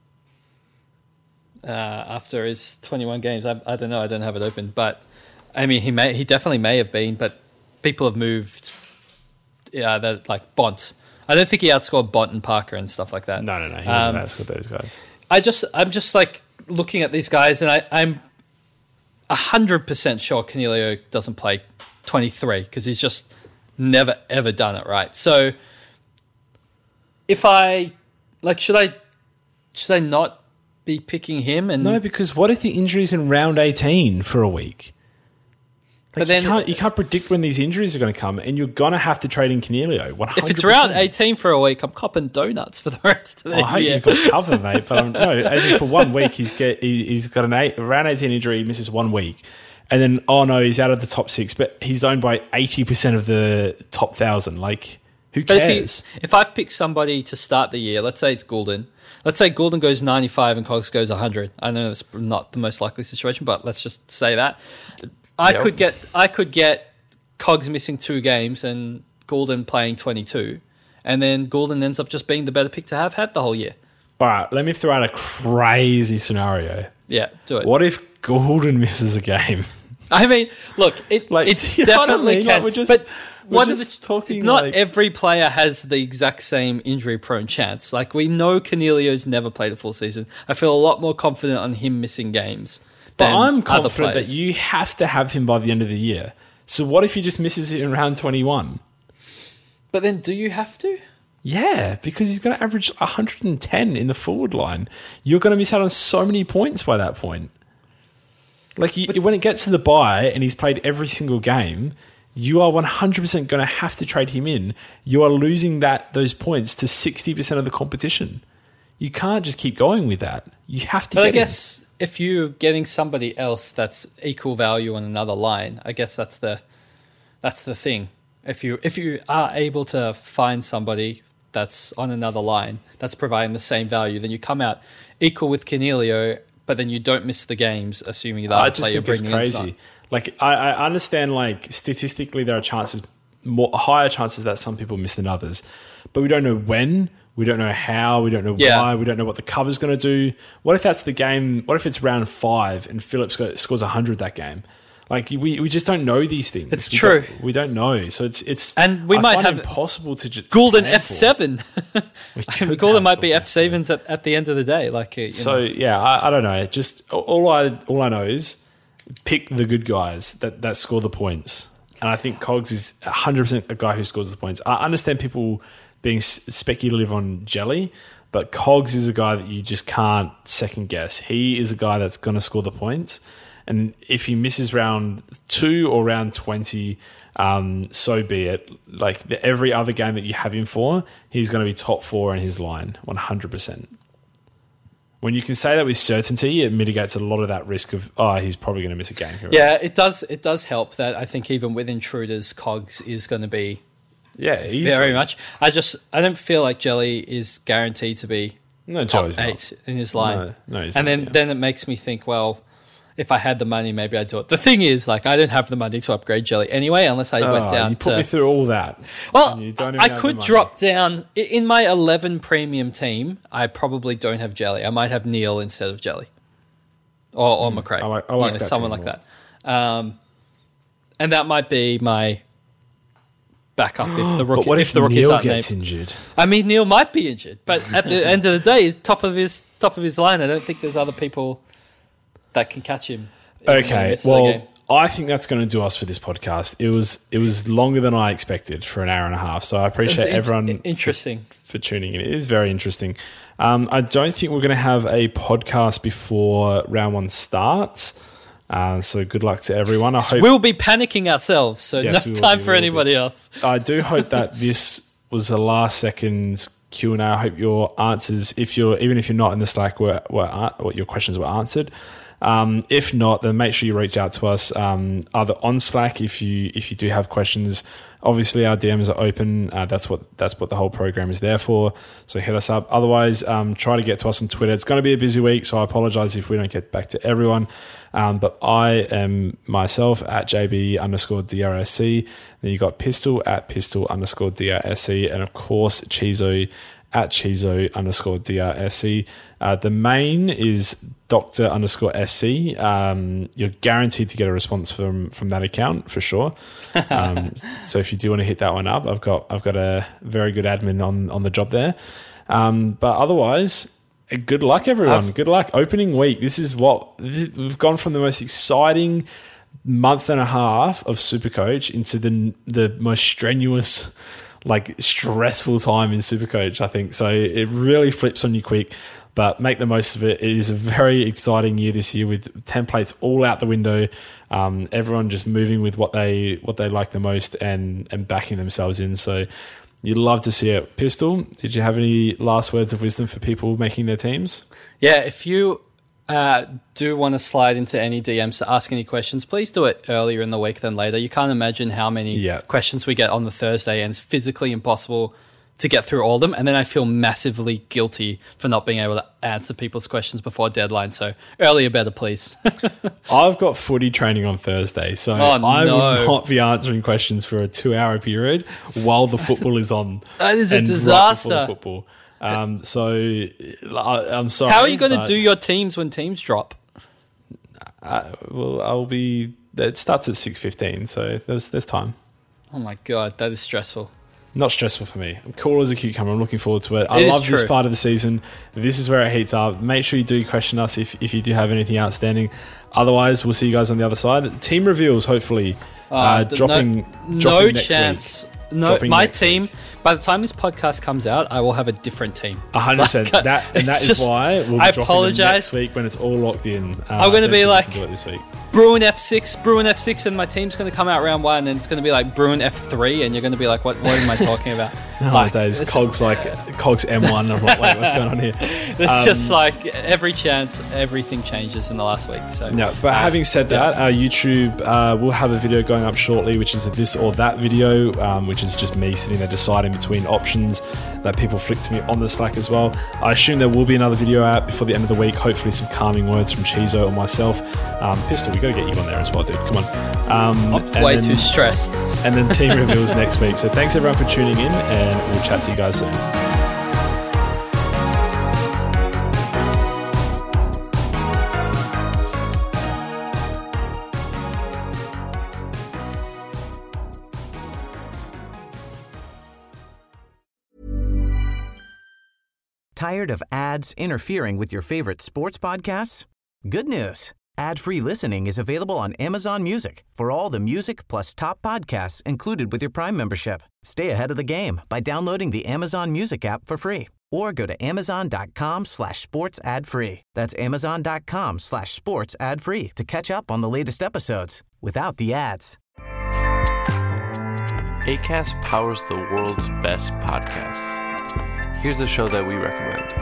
After his 21 games, I don't know. I don't have it open, but I mean, he definitely may have been. But people have moved. Yeah, that like Bont. I don't think he outscored Bont and Parker and stuff like that. No. He wouldn't outscored those guys. I'm just like looking at these guys, and 100% sure Cornelio doesn't play 23 because he's just never, ever done it right. So if I, should I not be picking him? And No, because what if the injury's in round 18 for a week? But then you can't predict when these injuries are going to come, and you're going to have to trade in Cornelio. 100%. If it's round 18 for a week, I'm copping donuts for the rest of the year. I hope you've got cover, mate. But no, as in for 1 week, he's got a round 18 injury, he misses 1 week. And then, he's out of the top 6, but he's owned by 80% of the top 1,000. Who cares? But if I've picked somebody to start the year, let's say it's Goulden. Let's say Goulden goes 95 and Cogs goes 100. I know that's not the most likely situation, but let's just say that. I could get Cogs missing 2 games and Goulden playing 22, and then Goulden ends up just being the better pick to have had the whole year. All right, let me throw out a crazy scenario. Yeah, do it. What if Goulden misses a game? I mean, look, it definitely can. But not every player has the exact same injury-prone chance. We know Cornelio's never played a full season. I feel a lot more confident on him missing games. But I'm confident that you have to have him by the end of the year. So what if he just misses it in round 21? But then do you have to? Yeah, because he's going to average 110 in the forward line. You're going to miss out on so many points by that point. When it gets to the bye and he's played every single game, you are 100% going to have to trade him in. You are losing those points to 60% of the competition. You can't just keep going with that. You have to get him. But I guess if you're getting somebody else that's equal value on another line, I guess that's the thing. If you are able to find somebody that's on another line that's providing the same value, then you come out equal with Cornelio, but then you don't miss the games, assuming that I just think it's crazy. I understand, statistically there are higher chances that some people miss than others, but we don't know when. We don't know how. We don't know why. We don't know what the cover's going to do. What if that's the game? What if it's round 5 and Phillips scores 100 that game? We just don't know these things. It's true. We don't know. So it's and we might have impossible to just Goulden F7. Goulden might be F7s at the end of the day. I don't know. Just all I know is pick the good guys that score the points. And I think Cogs is 100% a guy who scores the points. I understand people being speculative on Jelly, but Cogs is a guy that you just can't second guess. He is a guy that's going to score the points. And if he misses round 2 or round 20, so be it. Every other game that you have him for, he's going to be top 4 in his line, 100%. When you can say that with certainty, it mitigates a lot of that risk of, he's probably going to miss a game here. Yeah, it does. It does help that I think even with intruders, Cogs is going to be very much. I don't feel like Jelly is guaranteed to be top 8 in his line. No, he's and not, then it makes me think, well, if I had the money, maybe I'd do it. The thing is, I don't have the money to upgrade Jelly anyway, unless I went down you put me through all that. Well, I could drop down. In my 11 premium team, I probably don't have Jelly. I might have Neil instead of Jelly. Or McRae. I like that someone like that. And that might be my backup if the rookie, but what if the rookies Neil aren't gets named. injured? I mean, Neil might be injured, but at the end of the day, he's top of his line. I don't think there's other people that can catch him. Okay, well, I think that's going to do us for this podcast. It was longer than I expected for an hour and a half, so I appreciate everyone for tuning in. It is very interesting. I don't think we're going to have a podcast before round 1 starts, so good luck to everyone. I hope we'll be panicking ourselves, so no time for anybody else. I do hope that this was a last second Q&A. I hope your answers, even if you're not in the Slack, what your questions were answered. If not, then make sure you reach out to us either on Slack if you do have questions. Obviously, our DMs are open. That's what the whole program is there for. So hit us up. Otherwise, try to get to us on Twitter. It's going to be a busy week, so I apologize if we don't get back to everyone. But I am myself at JB_DRSC. Then you got Pistol at Pistol_DRSC, and of course Chizo at Chizo_DRSC. The main is Dr_SC. You're guaranteed to get a response from that account for sure. So if you do want to hit that one up, I've got a very good admin on the job there. But otherwise, Good luck, everyone. Good luck. Opening week. We've gone from the most exciting month and a half of Supercoach into the most strenuous, stressful time in Supercoach, I think. So it really flips on you quick, but make the most of it. It is a very exciting year this year with templates all out the window. Everyone just moving with what they like the most and backing themselves in. So you'd love to see it. Pistol, did you have any last words of wisdom for people making their teams? Yeah, if you do want to slide into any DMs to ask any questions, please do it earlier in the week than later. You can't imagine how many questions we get on the Thursday, and it's physically impossible to get through all of them. And then I feel massively guilty for not being able to answer people's questions before deadline. So earlier better, please. I've got footy training on Thursday, so I will not be answering questions for a 2-hour period while the football is on. That is a disaster. Right before the football. So I'm sorry. How are you going to do your teams when teams drop? I'll be. It starts at 6:15, so there's time. Oh my god, that is stressful. Not stressful for me. I'm cool as a cucumber. I'm looking forward to it. I love this part of the season. This is where it heats up. Make sure you do question us if you do have anything outstanding. Otherwise, we'll see you guys on the other side. Team reveals, hopefully, dropping next chance. week. No, my team. By the time this podcast comes out, I will have a different team. 100%. That is why we'll be dropping them next week when it's all locked in. I'm going to be like, do it this week. Bruin F6, and my team's going to come out round 1, and it's going to be like Bruin F3, and you're going to be like, what am I talking about? Days. Cogs M1. I'm like, wait, what's going on here? It's just like every chance, everything changes in the last week. So no, but having said that, our YouTube will have a video going up shortly, which is a this or that video, which is just me sitting there deciding between options that people flick to me on the Slack as well. I assume there will be another video out before the end of the week, hopefully some calming words from Chizo or myself. Pistol, we got to get you on there as well, dude. Come on. I'm way too stressed. And then team reveals next week. So thanks everyone for tuning in, and we'll chat to you guys soon. Tired of ads interfering with your favorite sports podcasts? Good news. Ad-free listening is available on Amazon Music for all the music plus top podcasts included with your Prime membership. Stay ahead of the game by downloading the Amazon Music app for free or go to amazon.com/sports ad free. That's amazon.com/sports ad free to catch up on the latest episodes without the ads. Acast powers the world's best podcasts. Here's a show that we recommend.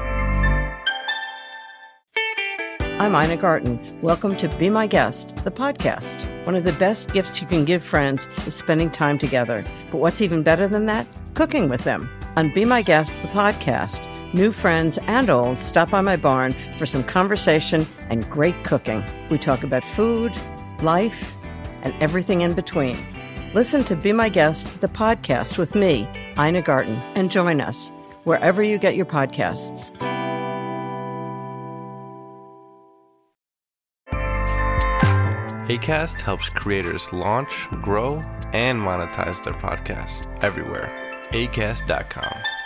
I'm Ina Garten. Welcome to Be My Guest, the podcast. One of the best gifts you can give friends is spending time together. But what's even better than that? Cooking with them. On Be My Guest, the podcast, new friends and old stop by my barn for some conversation and great cooking. We talk about food, life, and everything in between. Listen to Be My Guest, the podcast with me, Ina Garten, and join us wherever you get your podcasts. Acast helps creators launch, grow, and monetize their podcasts everywhere. Acast.com.